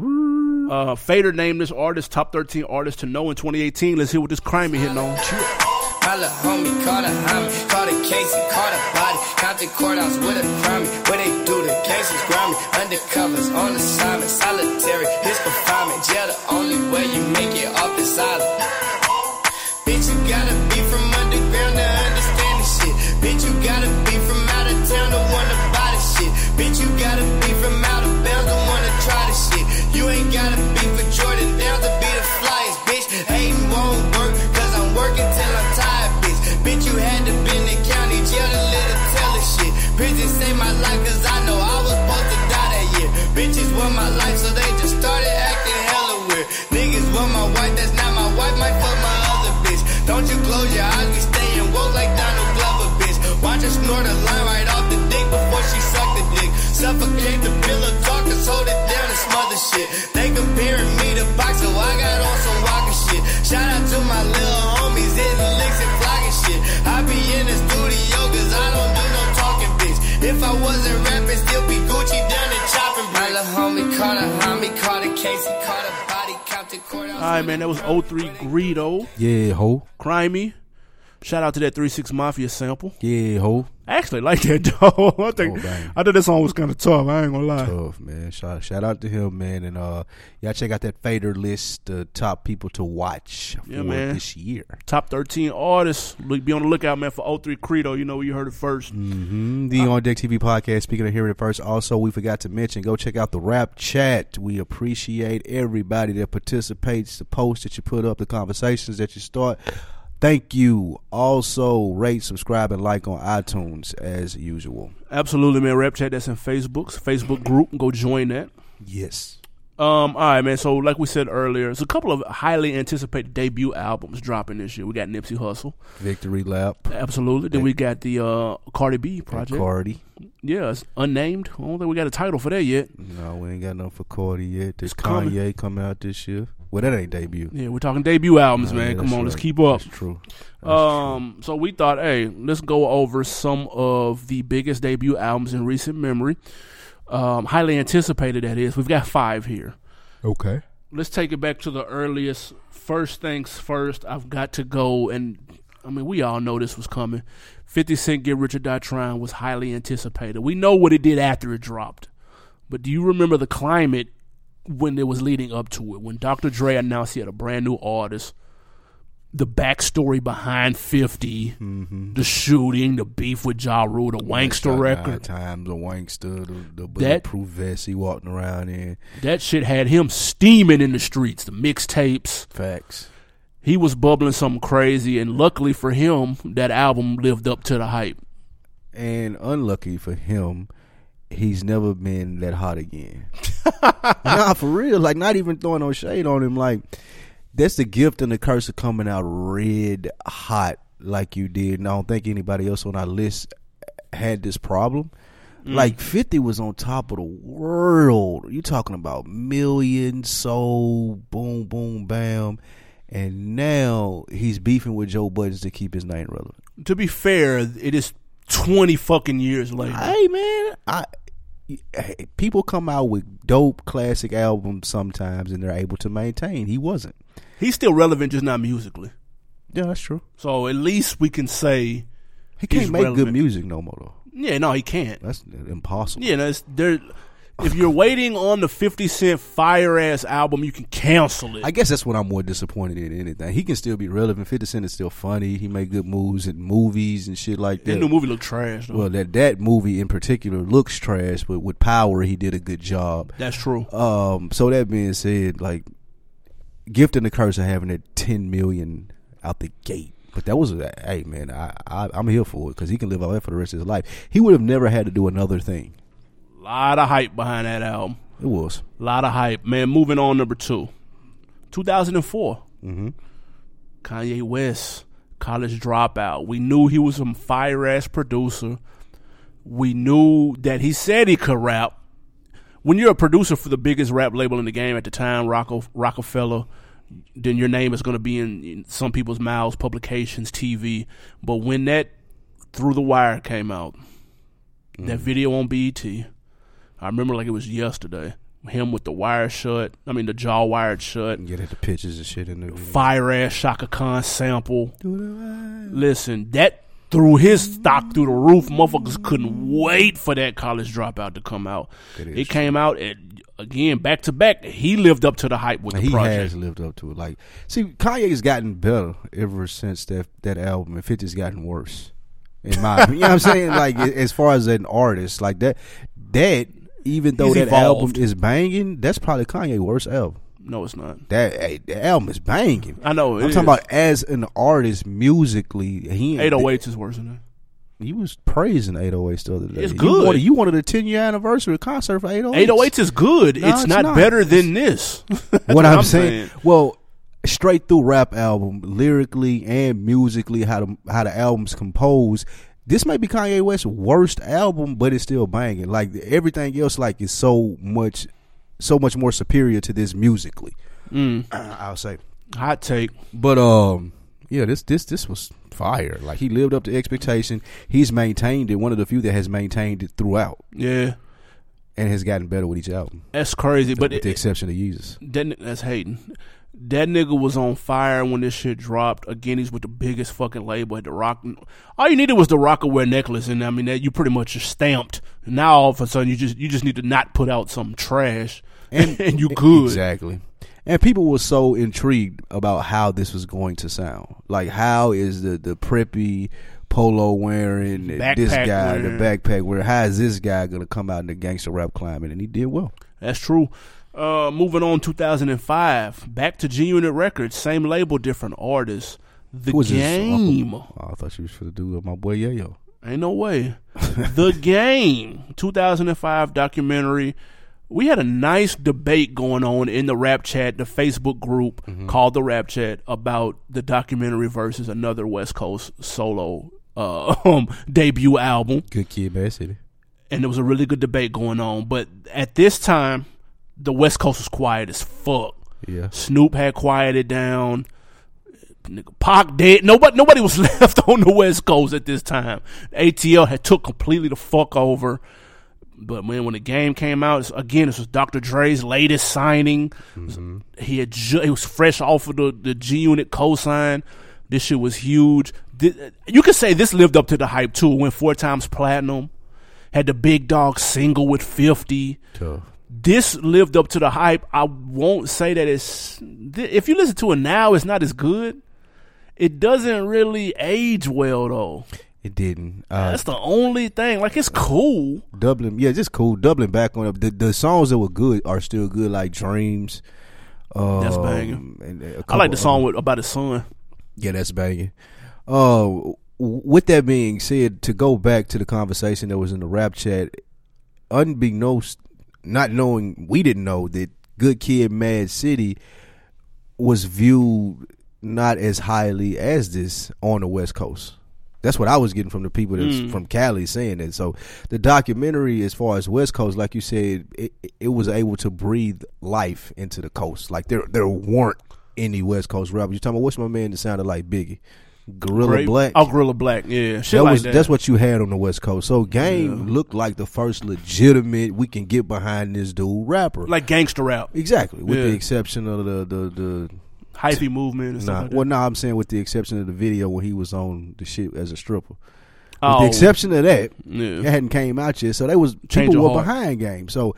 No. Uh, Fader named this artist top thirteen artist to know in twenty eighteen. Let's hear what this Cry Me hitting on. Holla, homie, call the homie, call the Casey, call the body, Compton courthouse with a crime, where they do the cases, grimy, undercovers, on assignment, solitary, his confinement, jail the only way you make it off this island. Bitch, you gotta be from underground to understand this shit. Bitch, you gotta be from out of town to wanna buy this shit. Bitch, you gotta be from out of bounds to wanna try this shit. You ain't gotta be for Jordan down to be the flyest, bitch. Hating won't work, cause I'm working till I'm tired, bitch. Bitch, you had to been in county jail to live to tell this shit. Prison saved my life cause I know I was supposed to die that year. Bitches want my life so they just started acting hella weird. Niggas want my wife, that's not my wife, might fuck my other bitch. Don't you close your eyes, we staying woke like Donald Glover, bitch. Watch her snort a line right off the dick before she suck the dick. Suffocate the pillow talkers, hold it down and smother shit. They comparing me to box, so I got on some walker shit. Shout out to my little homies, hitting licks and flocking shit. I be in the studio cause I don't do no talking, bitch. If I wasn't rapping, still be Gucci down and chopping bricks. My little homie caught a homie, caught a Casey, caught a body, Compton courthouse. All right, man, that was oh three Greedo. Yeah, ho. Cry Me. Shout out to that three six Mafia sample. Yeah, ho. I actually like that, though. I think Oh, I thought that song was kind of tough. I ain't gonna lie. Tough, man. Shout, shout out to him, man. And uh, y'all check out that Fader list, the top people to watch Yeah, for man. this year. Top thirteen artists. Look, be on the lookout, man, for oh three Credo. You know where you heard it first. Mm-hmm. The On Deck T V podcast. Speaking of hearing it first, also we forgot to mention, go check out the Rap Chat. We appreciate everybody that participates, the posts that you put up, the conversations that you start. Thank you. Also, rate, subscribe, and like on iTunes as usual. Absolutely, man. Rap Chat, that's in Facebook's Facebook group. Go join that. Yes. Um, all right, man. So, like we said earlier, there's a couple of highly anticipated debut albums dropping this year. We got Nipsey Hussle. Victory Lap. Absolutely. Then we got the uh, Cardi B project. Cardi. Yeah, it's unnamed. I don't think we got a title for that yet. No, we ain't got nothing for Cardi yet. There's It's coming. Kanye coming out this year. Well, that ain't debut. Yeah, we're talking debut albums, Nah, man. yeah, Come that's on, let's right. keep up. That's true. That's Um, so we thought, hey, let's go over some of the biggest debut albums in recent memory. Um, highly anticipated, that is. We've got five here. true. Okay. Let's take it back to the earliest. First things first, I've got to go, and I mean, we all know this was coming. fifty Cent Get Rich or Die Trying was highly anticipated. We know what it did after it dropped. But do you remember the climate when it was leading up to it? When Doctor Dre announced he had a brand new artist, the backstory behind fifty, Mm-hmm. the shooting, the beef with Ja Rule, the Wankster record. Time the Wankster, the, the That- bulletproof vest he walking around in. That shit had him steaming in the streets. The mixtapes. Facts. He was bubbling something crazy, and luckily for him, that album lived up to the hype. And unlucky for him, he's never been that hot again. Nah, for real. Like, not even throwing no shade on him. Like, that's the gift and the curse of coming out red hot like you did. And I don't think anybody else on our list had this problem. Mm. Like, fifty was on top of the world. You talking about millions sold, boom, boom, bam. And now he's beefing with Joe Budden to keep his name relevant. To be fair, it is twenty fucking years later. Hey, man, I hey, people come out with dope classic albums sometimes, and they're able to maintain. He wasn't. He's still relevant, just not musically. Yeah, that's true. So at least we can say He can't he's make relevant. good music no more, though. Yeah, no, he can't. That's impossible. Yeah, that's there. If you're waiting on the fifty Cent fire ass album, you can cancel it. I guess that's what I'm more disappointed in than anything. He can still be relevant. fifty Cent is still funny. He make good moves in movies and shit like that that. new movie looked trash, though. Well, that that movie in particular looks trash, but with Power, he did a good job. That's true. Um, so that being said, like, gift and the curse of having that ten million out the gate. But that was, a, hey man, I, I I'm here for it because he can live off that for the rest of his life. He would have never had to do another thing. Lot of hype behind that album. It was. Lot of hype, man. Moving on, number two, two thousand four. Mm-hmm. Kanye West, College Dropout. We knew he was a fire-ass producer. We knew that he said he could rap. When you're a producer for the biggest rap label in the game at the time, Rocco, Rockefeller, then your name is going to be in, in some people's mouths, publications, T V. But when that Through the Wire came out, mm. that video on B E T, I remember like it was yesterday. Him with the wire shut, I mean the jaw wired shut. Get at the pictures and shit in the video. Fire ass Shaka Khan sample. Listen, that threw his stock through the roof. Motherfuckers couldn't wait for that College Dropout to come out. It, it came out at, again back to back. He lived up to the hype with the he project. He has lived up to it. Like, see, Kanye's gotten better ever since that that album, and fifty's gotten worse. In my, you know what I'm saying? Like, as far as an artist, like that, that. Even though He's that evolved. album is banging, that's probably Kanye's worst album. No, it's not. That hey, the album is banging. I know. I'm talking is. about as an artist musically. He eight oh eights is worse than that. He was praising eight oh eights the other day. It's you good. Wanted, you wanted a ten year anniversary concert for eight oh eights. eight oh eights is good. No, it's, it's not, not better it's, than this. What, what I'm, I'm saying. saying. Well, straight through rap album, lyrically and musically, how the how the album's composed. This might be Kanye West's worst album, but it's still banging. Like everything else, like is so much, so much more superior to this musically. Mm. Uh, I'll say hot take, but um, yeah, this this this was fire. Like he lived up to expectation. He's maintained it. One of the few that has maintained it throughout. Yeah, and has gotten better with each album. That's crazy, with but with it, the exception of Yeezus. That, that's hating. That nigga was on fire when this shit dropped. Again, he's with the biggest fucking label at the Rock. All you needed was the Rockaware necklace, and I mean that you pretty much are stamped. Now all of a sudden you just you just need to not put out some trash, and, and you good. Exactly. And people were so intrigued about how this was going to sound. Like, how is the the preppy polo wearing backpack this guy, wearing. the backpack wearing? How is this guy going to come out in the gangster rap climate? And he did well. That's true. Uh, moving on, two thousand five, back to G-Unit Records, same label, different artists. The Game. Oh, I thought you was for the dude with my boy Yayo. Ain't no way. The Game, two thousand five documentary. We had a nice debate going on in the Rap Chat, the Facebook group mm-hmm. called the Rap Chat, about the documentary versus another West Coast solo uh, um, debut album. Good Kid, Mad City. And there was a really good debate going on. But at this time, the West Coast was quiet as fuck. Yeah. Snoop had quieted down. Nigga, Pac dead. Nobody, nobody was left on the West Coast at this time. A T L had took completely the fuck over. But man, when the Game came out, again, this was Doctor Dre's latest signing. Mm-hmm. He had ju- he was fresh off of the, the G-Unit cosign. This shit was huge. This, you could say this lived up to the hype too. Went four times platinum. Had the Big Dog single with fifty. Tough. This lived up to the hype. I won't say that it's... If you listen to it now, it's not as good. It doesn't really age well, though. It didn't. Uh, That's the only thing. Like, it's cool. Doubling, yeah, just cool. Doubling back on it. The, the songs that were good are still good, like Dreams. Um, that's banging. I like the song with, about his son. Yeah, that's banging. Uh, with that being said, to go back to the conversation that was in the Rap Chat, unbeknownst, not knowing, we didn't know that Good Kid, Mad City was viewed not as highly as this on the West Coast. That's what I was getting from the people that's mm. from Cali saying that. So the documentary, as far as West Coast, like you said, it, it was able to breathe life into the coast. Like there there weren't any West Coast rappers. You're talking about, what's my man that sounded like Biggie? Gorilla Great. Black. Oh, Gorilla Black, yeah. Shit that like was that. That's what you had on the West Coast. So Game yeah. looked like the first legitimate, we can get behind this dude rapper. Like gangster rap. Exactly. With yeah. the exception of the the, the hypey movement and stuff nah, like that. Well, no, nah, I'm saying with the exception of the video when he was on the shit as a stripper. With oh, the exception of that, yeah. it hadn't came out yet. So they was Change people were heart. behind Game. So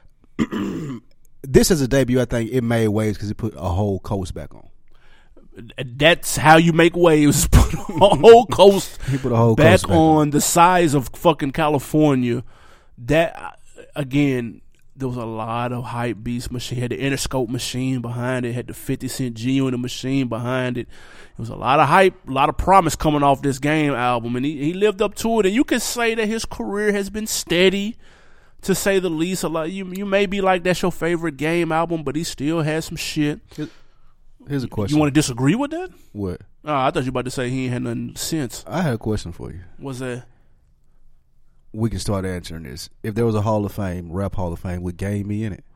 this as a debut, I think it made waves because it put a whole coast back on. That's how you make waves. Put a whole coast put a whole back, coast back on, on the size of fucking California. That again, there was a lot of hype beast machine. Had the Interscope machine behind it. Had the fifty Cent G-Unit machine behind it. It was a lot of hype, a lot of promise coming off this Game album, and he, he lived up to it. And you could say that his career has been steady, to say the least. A lot. You you may be like that's your favorite Game album, but he still has some shit. Here's a question. You want to disagree with that? What? Oh, I thought you were about to say he ain't had nothing since. I had a question for you. What's that? We can start answering this. If there was a Hall of Fame, rap Hall of Fame, would Game be in it?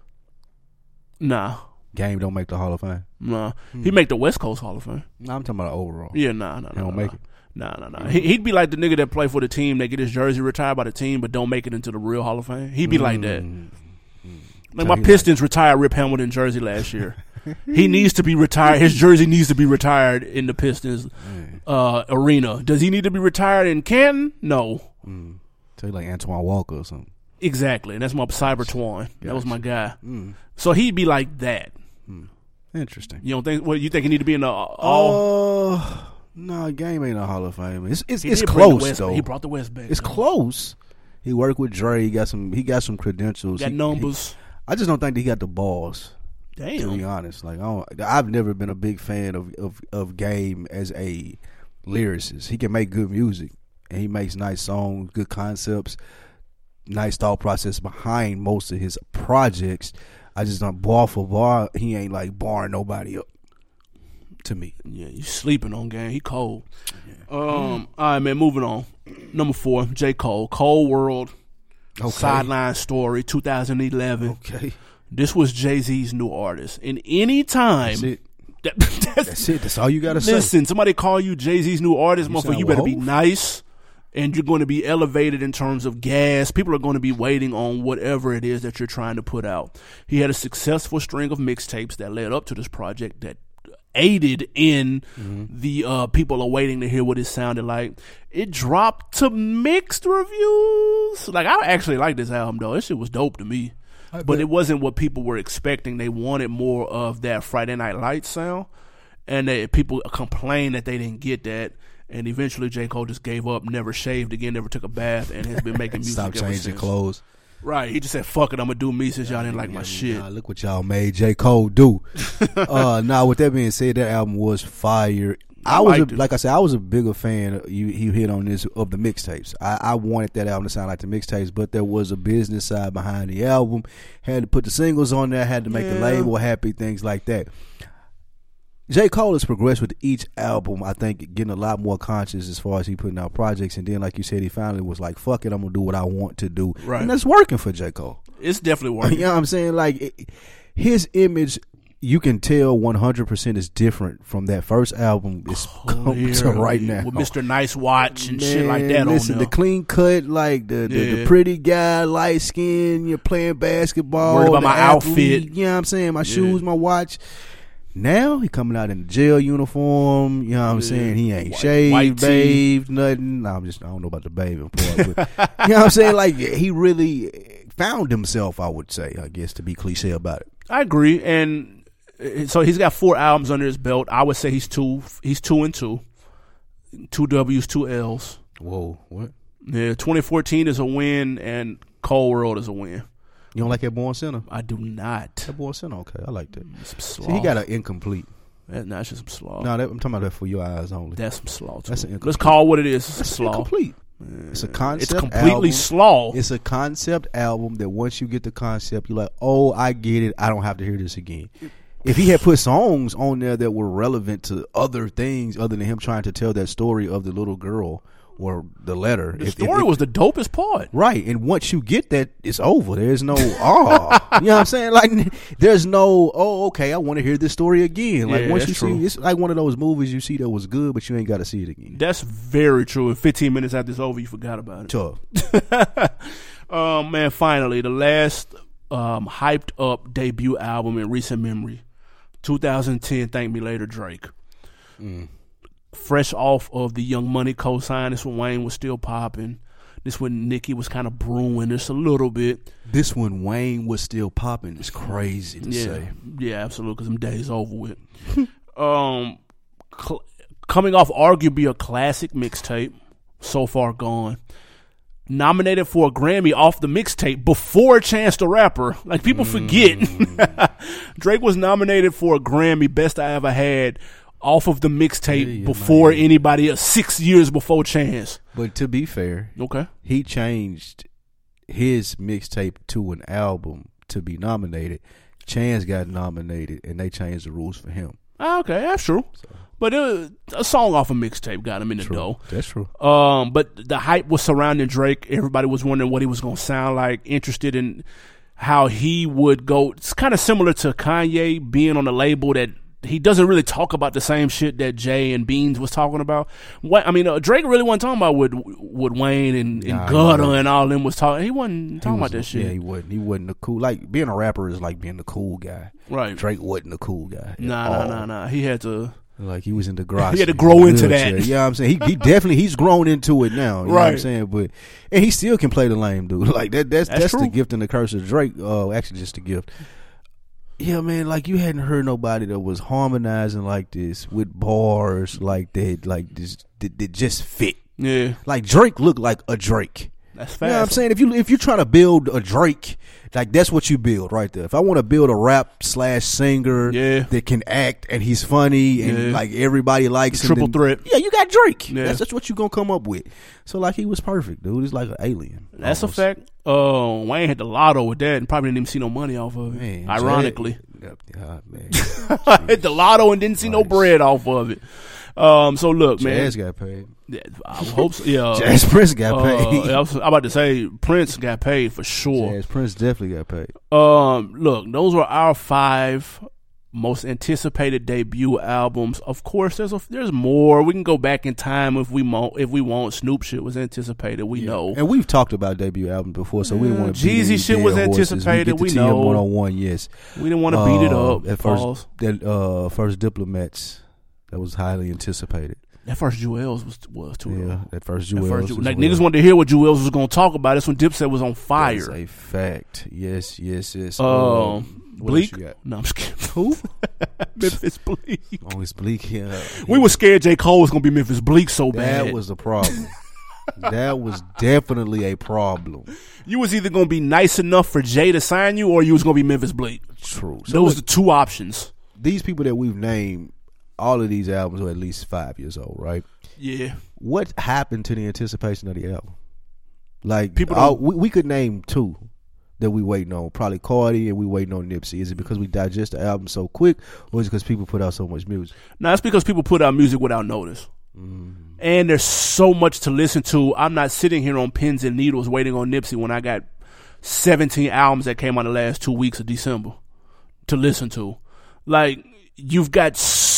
Nah. Game don't make the Hall of Fame? Nah. Hmm. He make the West Coast Hall of Fame. No, I'm talking about overall. Yeah, nah, nah, He nah. don't nah, make nah. it? Nah, nah, nah. He, he'd be like the nigga that play for the team that get his jersey retired by the team but don't make it into the real Hall of Fame. He'd be mm. like that. Mm. Like So my Pistons like- retired Rip Hamilton jersey last year. He needs to be retired. His jersey needs to be retired in the Pistons uh, arena. Does he need to be retired in Canton? No. Mm. So he like Antoine Walker or something. Exactly. And that's my Cyber Twan. That Gotcha. was my guy. Mm. So he'd be like that. Mm. Interesting. You don't think? What you think he need to be in the all? Uh, no, Game ain't a Hall of Fame. It's it's, He it's did bring the close West- though. He brought the West back. It's though. close. He worked with Dre. He got some. He got some credentials. Got He- numbers. he- I just don't think that he got the balls. Damn. To be honest, like I don't, I've never been a big fan of, of of Game as a lyricist. He can make good music and he makes nice songs, good concepts, nice thought process behind most of his projects. I just don't bar for bar. He ain't like barring nobody up. To me, Yeah, you sleeping on Game. He cold. Um. All right, man. Moving on. Number four, J. Cole. Cold World. Okay. Sideline Story. two thousand eleven. Okay, This was Jay-Z's new artist. And any time, that's it. that, that's, That's it. That's all you gotta say. listen, somebody call you Jay-Z's new artist, You motherfucker, sound you better be Hov. nice, and you're going to be elevated in terms of gas. People are going to be waiting on whatever it is that you're trying to put out. He had a successful string of mixtapes that led up to this project that aided in Mm-hmm. the uh, people are waiting to hear what it sounded like. It dropped to mixed reviews. Like, I actually like this album, though. This shit was dope to me. I But bet. it wasn't what people were expecting. They wanted more of that Friday Night Lights sound. And they, people complained that they didn't get that. And eventually J. Cole just gave up, never shaved again, never took a bath, and has been making music Stop ever changing since. clothes. Right. He just said, fuck it, I'm going to do me since y'all didn't like my shit. Nah, look what y'all made J. Cole do. uh, now, with that being said, that album was fire. I, I was, a, liked it. like I said, I was a bigger fan. Of, you, you hit on this of the mixtapes. I, I wanted that album to sound like the mixtapes, but there was a business side behind the album. Had to put the singles on there. Had to make Yeah. the label happy. Things like that. J. Cole has progressed with each album. I think getting a lot more conscious as far as he putting out projects, and then, like you said, he finally was like, "Fuck it, I'm gonna do what I want to do," Right. and that's working for J. Cole. It's definitely You working. know what I'm saying? Like it, his image, you can tell one hundred percent is different from that first album. It's come to Clearly, right now with Mister Nice Watch and Man, shit like that listen, on the there. clean cut, like the, the, Yeah. the pretty guy, light skin, you're playing basketball. Worried about the my athlete, outfit. You know what I'm saying? My shoes, my watch. Now he coming out in the jail uniform. You know what I'm Yeah. saying? He ain't White- shaved, white tee. bathed, nothing. Nah, I'm just I don't know about the bathing part, but you know what I'm saying? Like he really found himself. I would say, I guess, to be cliche about it. I agree, and uh, so he's got four albums under his belt. I would say he's two. He's two and two, two W's, two L's. Whoa, what? Yeah, twenty fourteen is a win, and Cold World is a win. You don't like that Born Center? I do not. That Born Center, okay, I like that. Some slaw. See, he got an incomplete. That, nah, that's just some slaw. No, that, I'm talking about that for your eyes only. That's some slaw. Too. That's an Let's incomplete. call it what it is. It's some That's slaw. incomplete. It's a concept It's completely album. slaw. It's a concept album that once you get the concept, you're like, oh, I get it. I don't have to hear this again. If he had put songs on there that were relevant to other things other than him trying to tell that story of the little girl or the letter. The if, story if, was the dopest part. right. And once you get that, it's over. There's no, oh, you know what I'm saying? Like, there's no, oh, okay, I want to hear this story again. Like, Yeah, once you that's true. see, it's like one of those movies you see that was good, but you ain't got to see it again. That's very true. And fifteen minutes after it's over, you forgot about it. Tough. Um, man, finally, the last um, hyped up debut album in recent memory, two thousand ten, Thank Me Later, Drake. Mm. Fresh off of the Young Money co-sign, this when Wayne was still popping. This when Nicki was kind of brewing this a little bit. This one, Wayne was still popping. It's crazy to Yeah, say. yeah, absolutely, because them days over with. um, cl- coming off arguably a classic mixtape, So Far Gone. Nominated for a Grammy off the mixtape before Chance the Rapper. Like, people forget. Drake was nominated for a Grammy, Best I Ever Had, off of the mixtape Yeah, yeah, before man. anybody else, six years before Chance. But to be fair, Okay. he changed his mixtape to an album to be nominated. Chance got nominated, and they changed the rules for him. Okay, that's true. So. But it was, a song off a mixtape got him in the True. dough. That's true. Um, but the hype was surrounding Drake. Everybody was wondering what he was going to sound like, interested in how he would go. It's kind of similar to Kanye being on a label that he doesn't really talk about the same shit that Jay and Beans was talking about. What I mean, uh, Drake really wasn't talking about what, what Wayne and, and nah, Gutter and all them was talking. He wasn't talking he was, about that shit. Yeah, he wasn't. He wasn't the cool. Like, being a rapper is like being the cool guy. Right. Drake wasn't the cool guy. Nah, nah, nah, nah. He had to... Like, he was in the garage. He had to grow into that. Yeah, you know what I'm saying? He, he definitely, he's grown into it now. You know right. what I'm saying? But, and he still can play the lame dude. Like, that. that's that's, that's the gift and the curse of Drake. Uh, actually, just a gift. Yeah, man, like, you hadn't heard nobody that was harmonizing like this with bars like that, like this, that, that just fit. Yeah. Like, Drake looked like a Drake. That's fast. You know what I'm saying? If you if you're trying to build a Drake, like, that's what you build right there. If I want to build a rap slash singer yeah. that can act and he's funny and yeah. like everybody likes him, triple then, threat. Yeah, you got Drake. Yeah. That's that's what you gonna come up with. So like, he was perfect, dude. He's like an alien. That's almost. a fact. Uh, Wayne hit the lotto with that and probably didn't even see no money off of it. Man, ironically, Jay, yeah, man. hit the lotto and didn't see no bread off of it. Um, so look, Jazz man. Jazz got paid. Yeah, I hope so. Yeah, Jazz Prince got uh, paid. I was I'm about to say Prince got paid for sure. Jazz Prince definitely got paid. Um, look, those were our five most anticipated debut albums. Of course, there's a, there's more. We can go back in time if we want. If we want, Snoop shit was anticipated. We yeah. know, and we've talked about debut albums before, so yeah, we didn't want to. Jeezy shit was anticipated. We, we know. One on one, yes. We didn't want to uh, beat it up. At first, that uh, first Diplomats, that was highly anticipated. That first Jewels was was too. Yeah, long. that first Jewels. That first, like well. Niggas wanted to hear what Jewels was going to talk about. That's when Dipset was on fire. That's a fact. Yes, yes, yes. Um, um Bleak. No, I'm just kidding. Who? Memphis Bleak. Oh, it's Bleak. Yeah. We were scared J. Cole was going to be Memphis Bleak so bad. That was a problem. That was definitely a problem. You was either going to be nice enough for Jay to sign you, or you was going to be Memphis Bleak. True. So those are the two options. These people that we've named, all of these albums are at least five years old, right? Yeah. What happened to the anticipation of the album? Like, people, all, we, we could name two that we waiting on. Probably Cardi and we waiting on Nipsey. Is it because we digest the album so quick, or is it because people put out so much music? No, it's because people put out music without notice. Mm. And there's so much to listen to. I'm not sitting here on pins and needles waiting on Nipsey when I got seventeen albums that came out the last two weeks of December to listen to. Like, you've got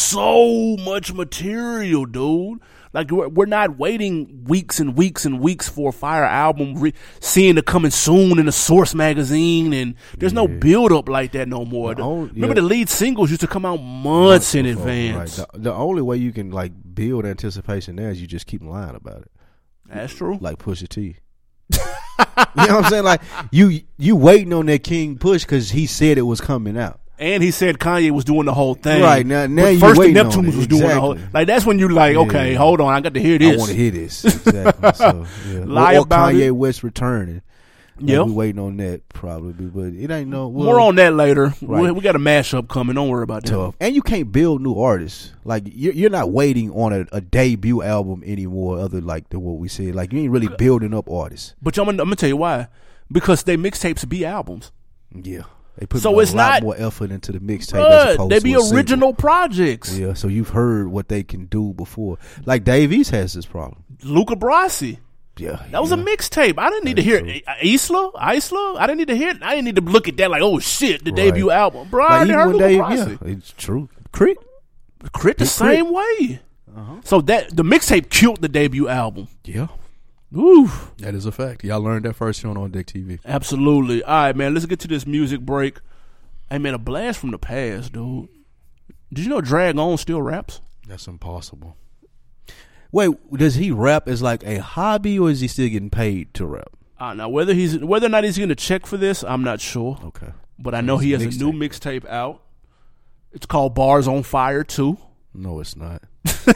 so much material, dude. Like, we're not waiting weeks and weeks and weeks for a fire album, re- seeing it coming soon in the Source magazine, and there's yeah. no build up like that no more. The, only, remember, yeah. the lead singles used to come out months in advance. Right. The, the only way you can like build anticipation there is you just keep lying about it. That's true. Like Pusha T. You know what I'm saying? Like, you you waiting on that King Push because he said it was coming out. And he said Kanye was doing the whole thing. Right, now, now you first the waiting Neptunes on it. was Exactly. doing the whole. Like, that's when you like, okay, yeah. hold on, I got to hear this. I want to hear this. Exactly. So, yeah. Lie or, or about Kanye it. West returning. Yeah, like, we waiting on that probably, but it ain't no. Well, more on that later. Right. We, we got a mashup coming. Don't worry about that. Tough. And you can't build new artists. Like, you're, you're not waiting on a, a debut album anymore. Other like than what we said. Like, you ain't really building up artists. But I'm gonna, I'm gonna tell you why. Because they mixtapes be albums. Yeah. They put so a it's lot not, more effort into the mixtape as opposed they to be a original single. projects. Yeah, so you've heard what they can do before. Like Dave East has this problem. Luca Brasi. Yeah, that was yeah. a mixtape. I didn't need That's to hear true. Isla, Isla. I didn't need to hear. I didn't need to look at that like, oh shit, the right. debut album, bro. Like, I didn't heard Luca Dave, Brasi. Yeah, it's true. Crit, Crit the same Crit. way. Uh-huh. So that the mixtape killed the debut album. Yeah. Ooh. That is a fact. Y'all learned that first show on Dick T V. Absolutely. All right, man. Let's get to this music break. Hey, man, a blast from the past, dude. Did you know Drag On still raps? That's impossible. Wait, does he rap as like a hobby, or is he still getting paid to rap? Uh, now, whether he's whether or not he's going to check for this, I'm not sure. Okay. But I know he has a new mixtape out. It's called Bars on Fire two. No, it's not.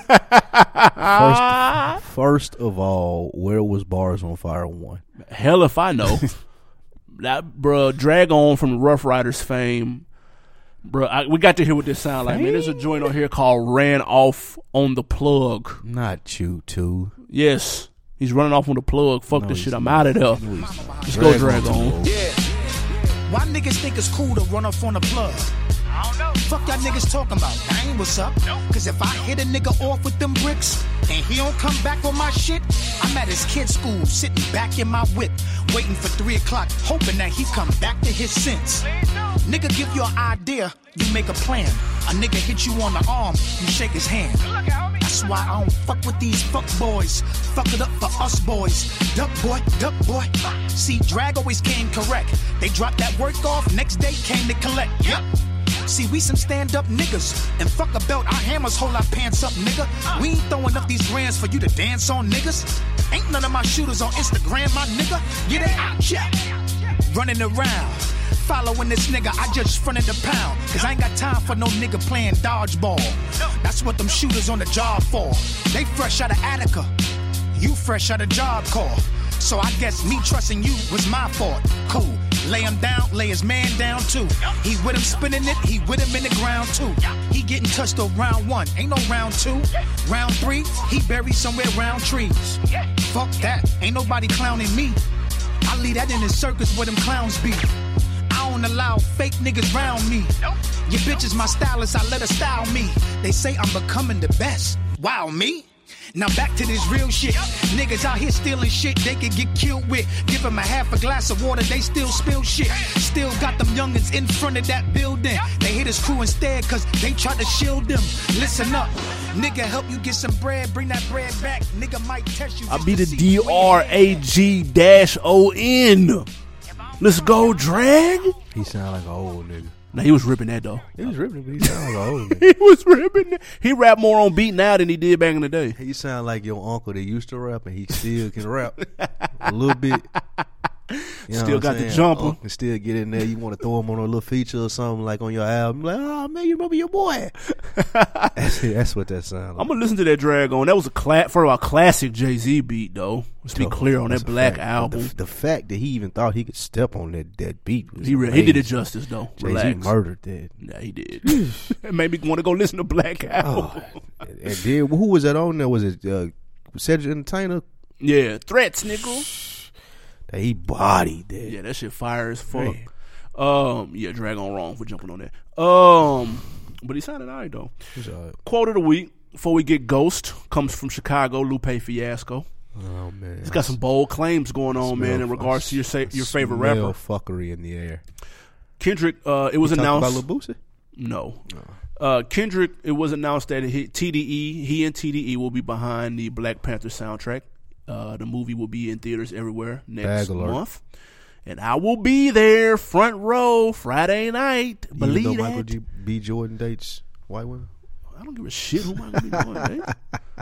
first, first of all, where was Bars on Fire one? Hell if I know. That, bro, Drag On from the Rough Riders fame. Bro, I, we got to hear what this sound like, man. There's a joint on here called Ran Off on the Plug. Not you, too. Yes. He's running off on the plug. Fuck no, this shit. Not. I'm out of there. No, Let's go Drag On. Yeah. Why niggas think it's cool to run off on the plug? I don't know. Fuck y'all niggas talking about. That ain't what's up. Nope. Cause if I hit a nigga off with them bricks and he don't come back with my shit, I'm at his kid's school sitting back in my whip, waiting for three o'clock, hoping that he come back to his sense. Nigga give you an idea, you make a plan. A nigga hit you on the arm, you shake his hand. That's why I don't fuck with these fuck boys. Fuck it up for us boys. Duck boy, duck boy. See, drag always came correct. They dropped that work off, next day came to collect. Yep. See, we some stand-up niggas. And fuck a belt, our hammers hold our pants up, nigga. We ain't throwing up these grands for you to dance on, niggas. Ain't none of my shooters on Instagram, my nigga. Yeah, they out, yeah. Running around. Following this nigga, I just fronted the pound. Cause I ain't got time for no nigga playing dodgeball. That's what them shooters on the job for. They fresh out of Attica. You fresh out of Job Corps. So I guess me trusting you was my fault. Cool. Lay him down, lay his man down too. He with him spinning it, he with him in the ground too. He getting touched on round one, ain't no round two. Round three, he buried somewhere round trees. Fuck that, ain't nobody clowning me. I leave that in the circus where them clowns be. I don't allow fake niggas round me. Your bitch is my stylist, I let her style me. They say I'm becoming the best. Wow, me? Now back to this real shit. Niggas out here stealing shit they could get killed with. Give them a half a glass of water, they still spill shit. Still got them youngins in front of that building. They hit his crew instead cause they tried to shield them. Listen up, nigga, help you get some bread, bring that bread back. Nigga might test you. I'll be the D R A G dash O N. Let's go, drag. He sound like an old nigga. Now he was ripping that though. He was ripping it, but he sound like an old nigga. He was ripping it. He rap more on beat now than he did back in the day. He sound like your uncle that used to rap and he still can rap a little bit. You know still got the jumper. Uncle still get in there. You want to throw him on a little feature or something like on your album. Like, oh man, you remember your boy. that's, that's what that sounds like. I'm gonna listen to that drag on. That was a cla- for a classic Jay-Z beat though. Let's be Oh, clear on that Black fact. album. The, the fact that he even thought he could step on that, that beat was He re- he did it justice though. Jay-Z Relax. murdered that. Yeah, he did. It made me want to go listen to Black album. Oh, and, and then who was that on there? Was it uh, Cedric Entertainer? Yeah, threats, nigga. That he bodied that. Yeah, that shit fire as fuck. Man. Um, yeah, drag on wrong for jumping on that. Um, but he sounded alright though. Right. Quote of the week before we get Ghost comes from Chicago. Lupe Fiasco. Oh man, he's got some bold claims going on, man, in regards to your sa- your favorite rapper. Fuckery in the air. Kendrick. Uh, it was you announced. About Lil Boosie? No. no. Uh, Kendrick. It was announced that he, T D E, he and T D E will be behind the Black Panther soundtrack. Uh, the movie will be in theaters everywhere next month, and I will be there front row Friday night. You Believe know that. Michael G- B. Jordan dates white women. I don't give a shit who Michael B. Jordan dates.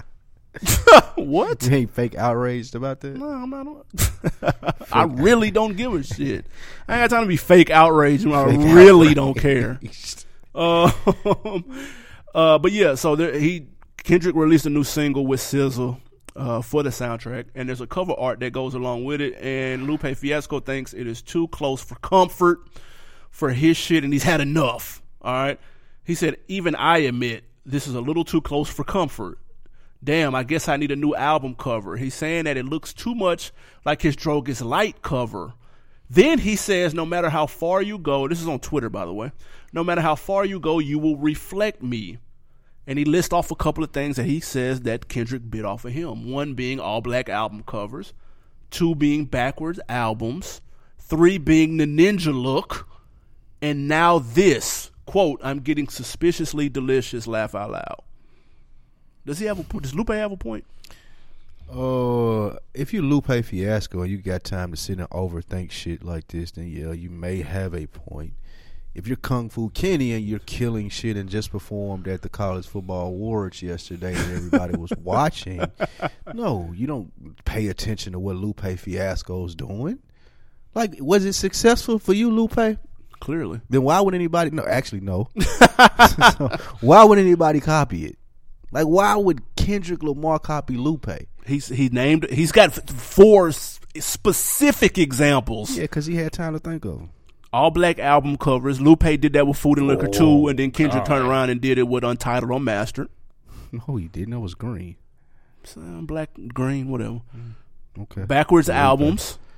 What? You ain't fake outraged about that? No, I'm not. I really don't give a shit. I ain't got time to be fake outraged when I fake really outraged. Don't care. Uh, uh, but yeah, so there, he Kendrick released a new single with S Z A. Uh, for the soundtrack, and there's a cover art that goes along with it, and Lupe Fiasco thinks it is too close for comfort for his shit, and he's had enough. All right, he said, even I admit this is a little too close for comfort. Damn, I guess I need a new album cover. He's saying that it looks too much like his Drogas Light cover. Then he says, no matter how far you go, this is on Twitter, by the way, no matter how far you go, you will reflect me. And he lists off a couple of things that he says that Kendrick bit off of him. One being all black album covers. Two being backwards albums. Three being the ninja look. And now this, quote, I'm getting suspiciously delicious, laugh out loud. Does he have a point? Does Lupe have a point? Uh, if you Lupe Fiasco and you got time to sit and overthink shit like this, then yeah, you may have a point. If you're Kung Fu Kenny and you're killing shit and just performed at the College Football Awards yesterday and everybody was watching, no, you don't pay attention to what Lupe Fiasco's doing. Like, was it successful for you, Lupe? Clearly. Then why would anybody, no, actually, no. So, why would anybody copy it? Like, why would Kendrick Lamar copy Lupe? He's he named, he's got four specific examples. Yeah, because he had time to think of them. All black album covers. Lupe did that with Food and Liquor oh, too, and then Kendrick right. turned around and did it with Untitled Unmastered. No, he didn't. That was green. So, black, green, whatever. Okay. Backwards Lupe. Albums.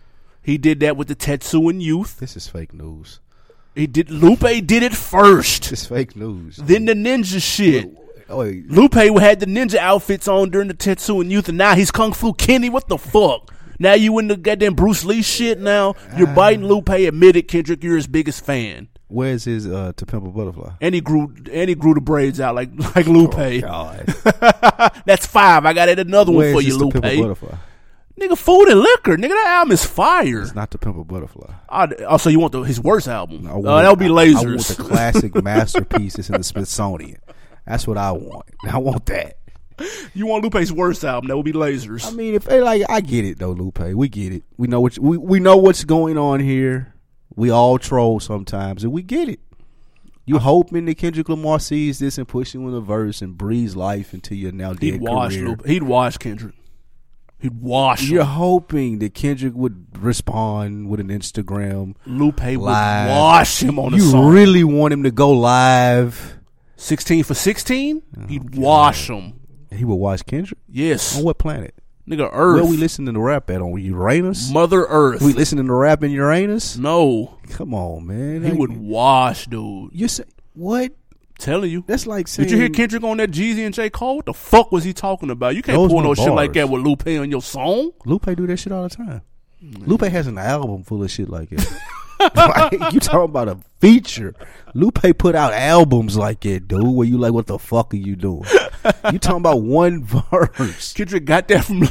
He did that with the Tetsuan Youth. This is fake news. He did. Lupe did it first. It's fake news. Then the ninja shit. Oh, wait. Lupe had the ninja outfits on during the Tetsuan Youth, and now he's Kung Fu Kenny. What the fuck? Now you in the goddamn Bruce Lee shit now? You're biting Lupe. Admit it, Kendrick. You're his biggest fan. Where's his uh, To Pimp a Butterfly? And he grew and he grew the braids out like like Lupe. Oh, God. That's five. I got it another Where's one for you, his Lupe. To Pimp a Butterfly? Nigga, Food and Liquor. Nigga, that album is fire. It's not To Pimp a Butterfly. Oh, oh, so you want the, his worst album? I Uh, want, that would be I, Lasers. I want the classic masterpieces in the Smithsonian. That's what I want. I want that. You want Lupe's worst album? That would be Lasers. I mean, if they like, I get it though, Lupe. We get it. We know what we we know what's going on here. We all troll sometimes, and we get it. You hoping that Kendrick Lamar sees this and push you in a verse and breathes life into your now dead He'd wash career. Lupe. He'd wash Kendrick. He'd wash You're him. hoping that Kendrick would respond with an Instagram. Lupe would live. wash him on the You song. really want him to go live? sixteen for sixteen? Oh, He'd wash him. He would watch Kendrick? Yes. On what planet? Nigga, Earth. Where we listening to rap at? On Uranus? Mother Earth. We listening to rap in Uranus? No. Come on, man. He Like, would wash, dude. You say what? Telling you. That's like saying. Did you hear Kendrick on that Jeezy and J. Cole? What the fuck was he talking about? You can't Those pull were no shit like bars. that with Lupe on your song. Lupe do that shit all the time. Lupe has an album full of shit like that. Like, you talking about a feature? Lupe put out albums like that, dude. Where you like, what the fuck are you doing? You talking about one verse? Kendrick got that from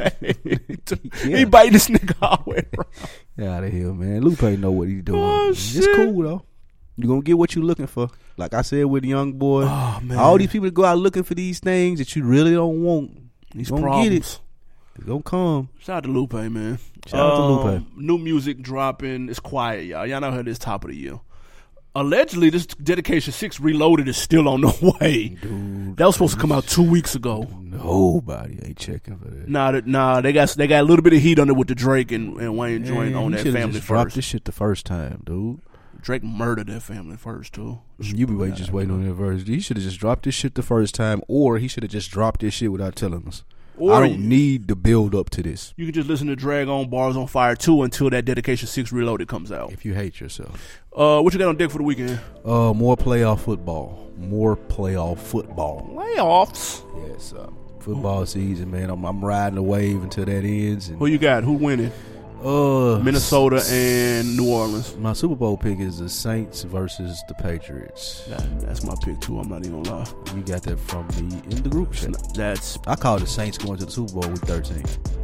Lupe. Yeah. He bite this nigga all the way around. Get out of here, man. Lupe know what he doing. Oh, It's shit. cool though. You gonna get what you looking for. Like I said with Young Boy, Oh, man. all these people that go out looking for these things that you really don't want. These You gonna problems. get it. It's gonna come. Shout out to Lupe, man. Shout out to Um, Lupe. New music dropping. It's quiet, y'all. Y'all know how this top of the year. Allegedly, this Dedication six Reloaded is still on the way. Dude, That was supposed to come out two weeks ago. nobody ain't checking for that. Nah, that- nah, they got they got a little bit of heat on it with the Drake and, and Wayne joint Man, on you that should've family just dropped first. this shit the first time, dude. Drake murdered that family first too. You be wait, just waiting on that verse. He should have just dropped this shit the first time, or he should have just dropped this shit without telling us. Or I don't you- need to build up to this. You can just listen to Drag On Bars on Fire two until that Dedication six Reloaded comes out. If you hate yourself. Uh, what you got on deck for the weekend? Uh, more playoff football. More playoff football. Playoffs. Yes, uh, football season, man. I'm, I'm riding the wave until that ends. And, Who you got? Who winning? uh, Minnesota and New Orleans. My Super Bowl pick is the Saints versus the Patriots. That, that's my pick too. I'm not even gonna lie. You got that from me in the group chat. That's I call the Saints going to the Super Bowl week thirteen.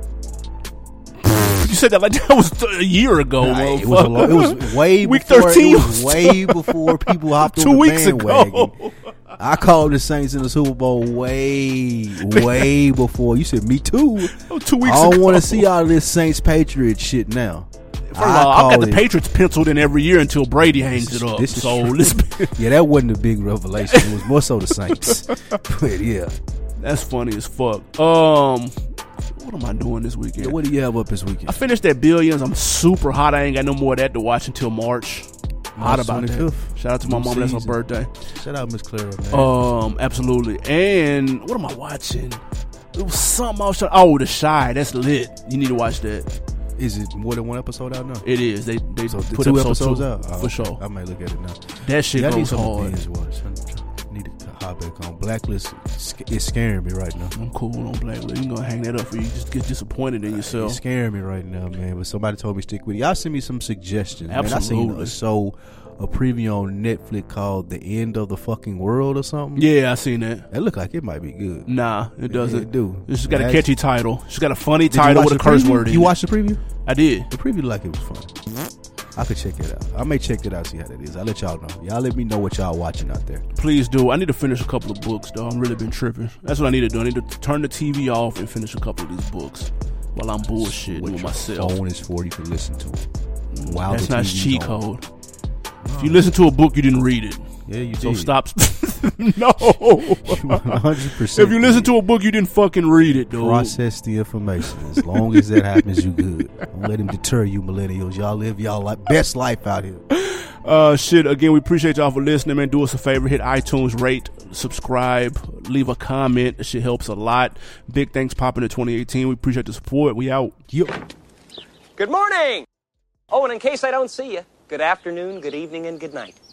you said that like that was a year ago. Nah, it, was a long, it was way Week before, thirteen It was way before people hopped Two on the weeks bandwagon. ago. I called the Saints in the Super Bowl way, way before. You said me too. Oh, two weeks I don't ago. want to see all this Saints Patriots shit now. First of all, I've got called the it- Patriots penciled in every year until Brady hangs This is- it up. this is So true. listen, Yeah, that wasn't a big revelation. It was more so the Saints. But yeah. that's funny as fuck. Um, what am I doing this weekend? Yeah, what do you have up this weekend? I finished that Billions. I'm super hot. I ain't got no more of that to watch until March. Hot March about that. twenty-fifth. Shout out to my New mom. That's her season. birthday. Shout out Miss Clara, man. Um, absolutely. And what am I watching? It was something I was trying. Oh, The Shy. That's lit. You need to watch that. Is it more than one episode out now? It is. They they So the put two episode episodes two, out? Oh, for sure. I might look at it now. That shit Yeah, I need goes something hard. to binge watch. I'm trying, need to hop back on. Blacklist is scaring me right now. I'm cool on Blacklist. You gonna hang that up for you? Just get disappointed in yourself. It's scaring me right now, man. But somebody told me stick with it. Y'all send me some suggestions. Man. I Absolutely. seen a, so a preview on Netflix called "The End of the Fucking World" or something. Yeah, I seen that. It looked like it might be good. Nah, it doesn't. It do. It's just got a That's- catchy title. It's got a funny Did you title watch with a the curse preview? word in You it. watched the preview? I did. The preview like it was fun. I could check it out. I may check it out, see how that is. I'll let y'all know. Y'all let me know what y'all watching out there. Please do. I need to finish a couple of books, though. I'm really been tripping. That's what I need to do. I need to turn the T V off and finish a couple of these books while I'm bullshitting What with your myself. phone is for, you can listen to it. While That's the not T V's cheat on. code. If you listen to a book, you didn't read it. Yeah, you So did. stop. No. one hundred percent. If you listen to a book, you didn't fucking read it, dude. process the information. As long as that happens, you good. Don't let him deter you, millennials. Y'all live y'all like best life out here. Uh, shit. Again, we appreciate y'all for listening, man. Do us a favor, hit iTunes, rate, subscribe, leave a comment. That shit helps a lot. Big thanks popping in twenty eighteen. We appreciate the support. We out. Yo. Good morning. Oh, and in case I don't see you, good afternoon, good evening, and good night.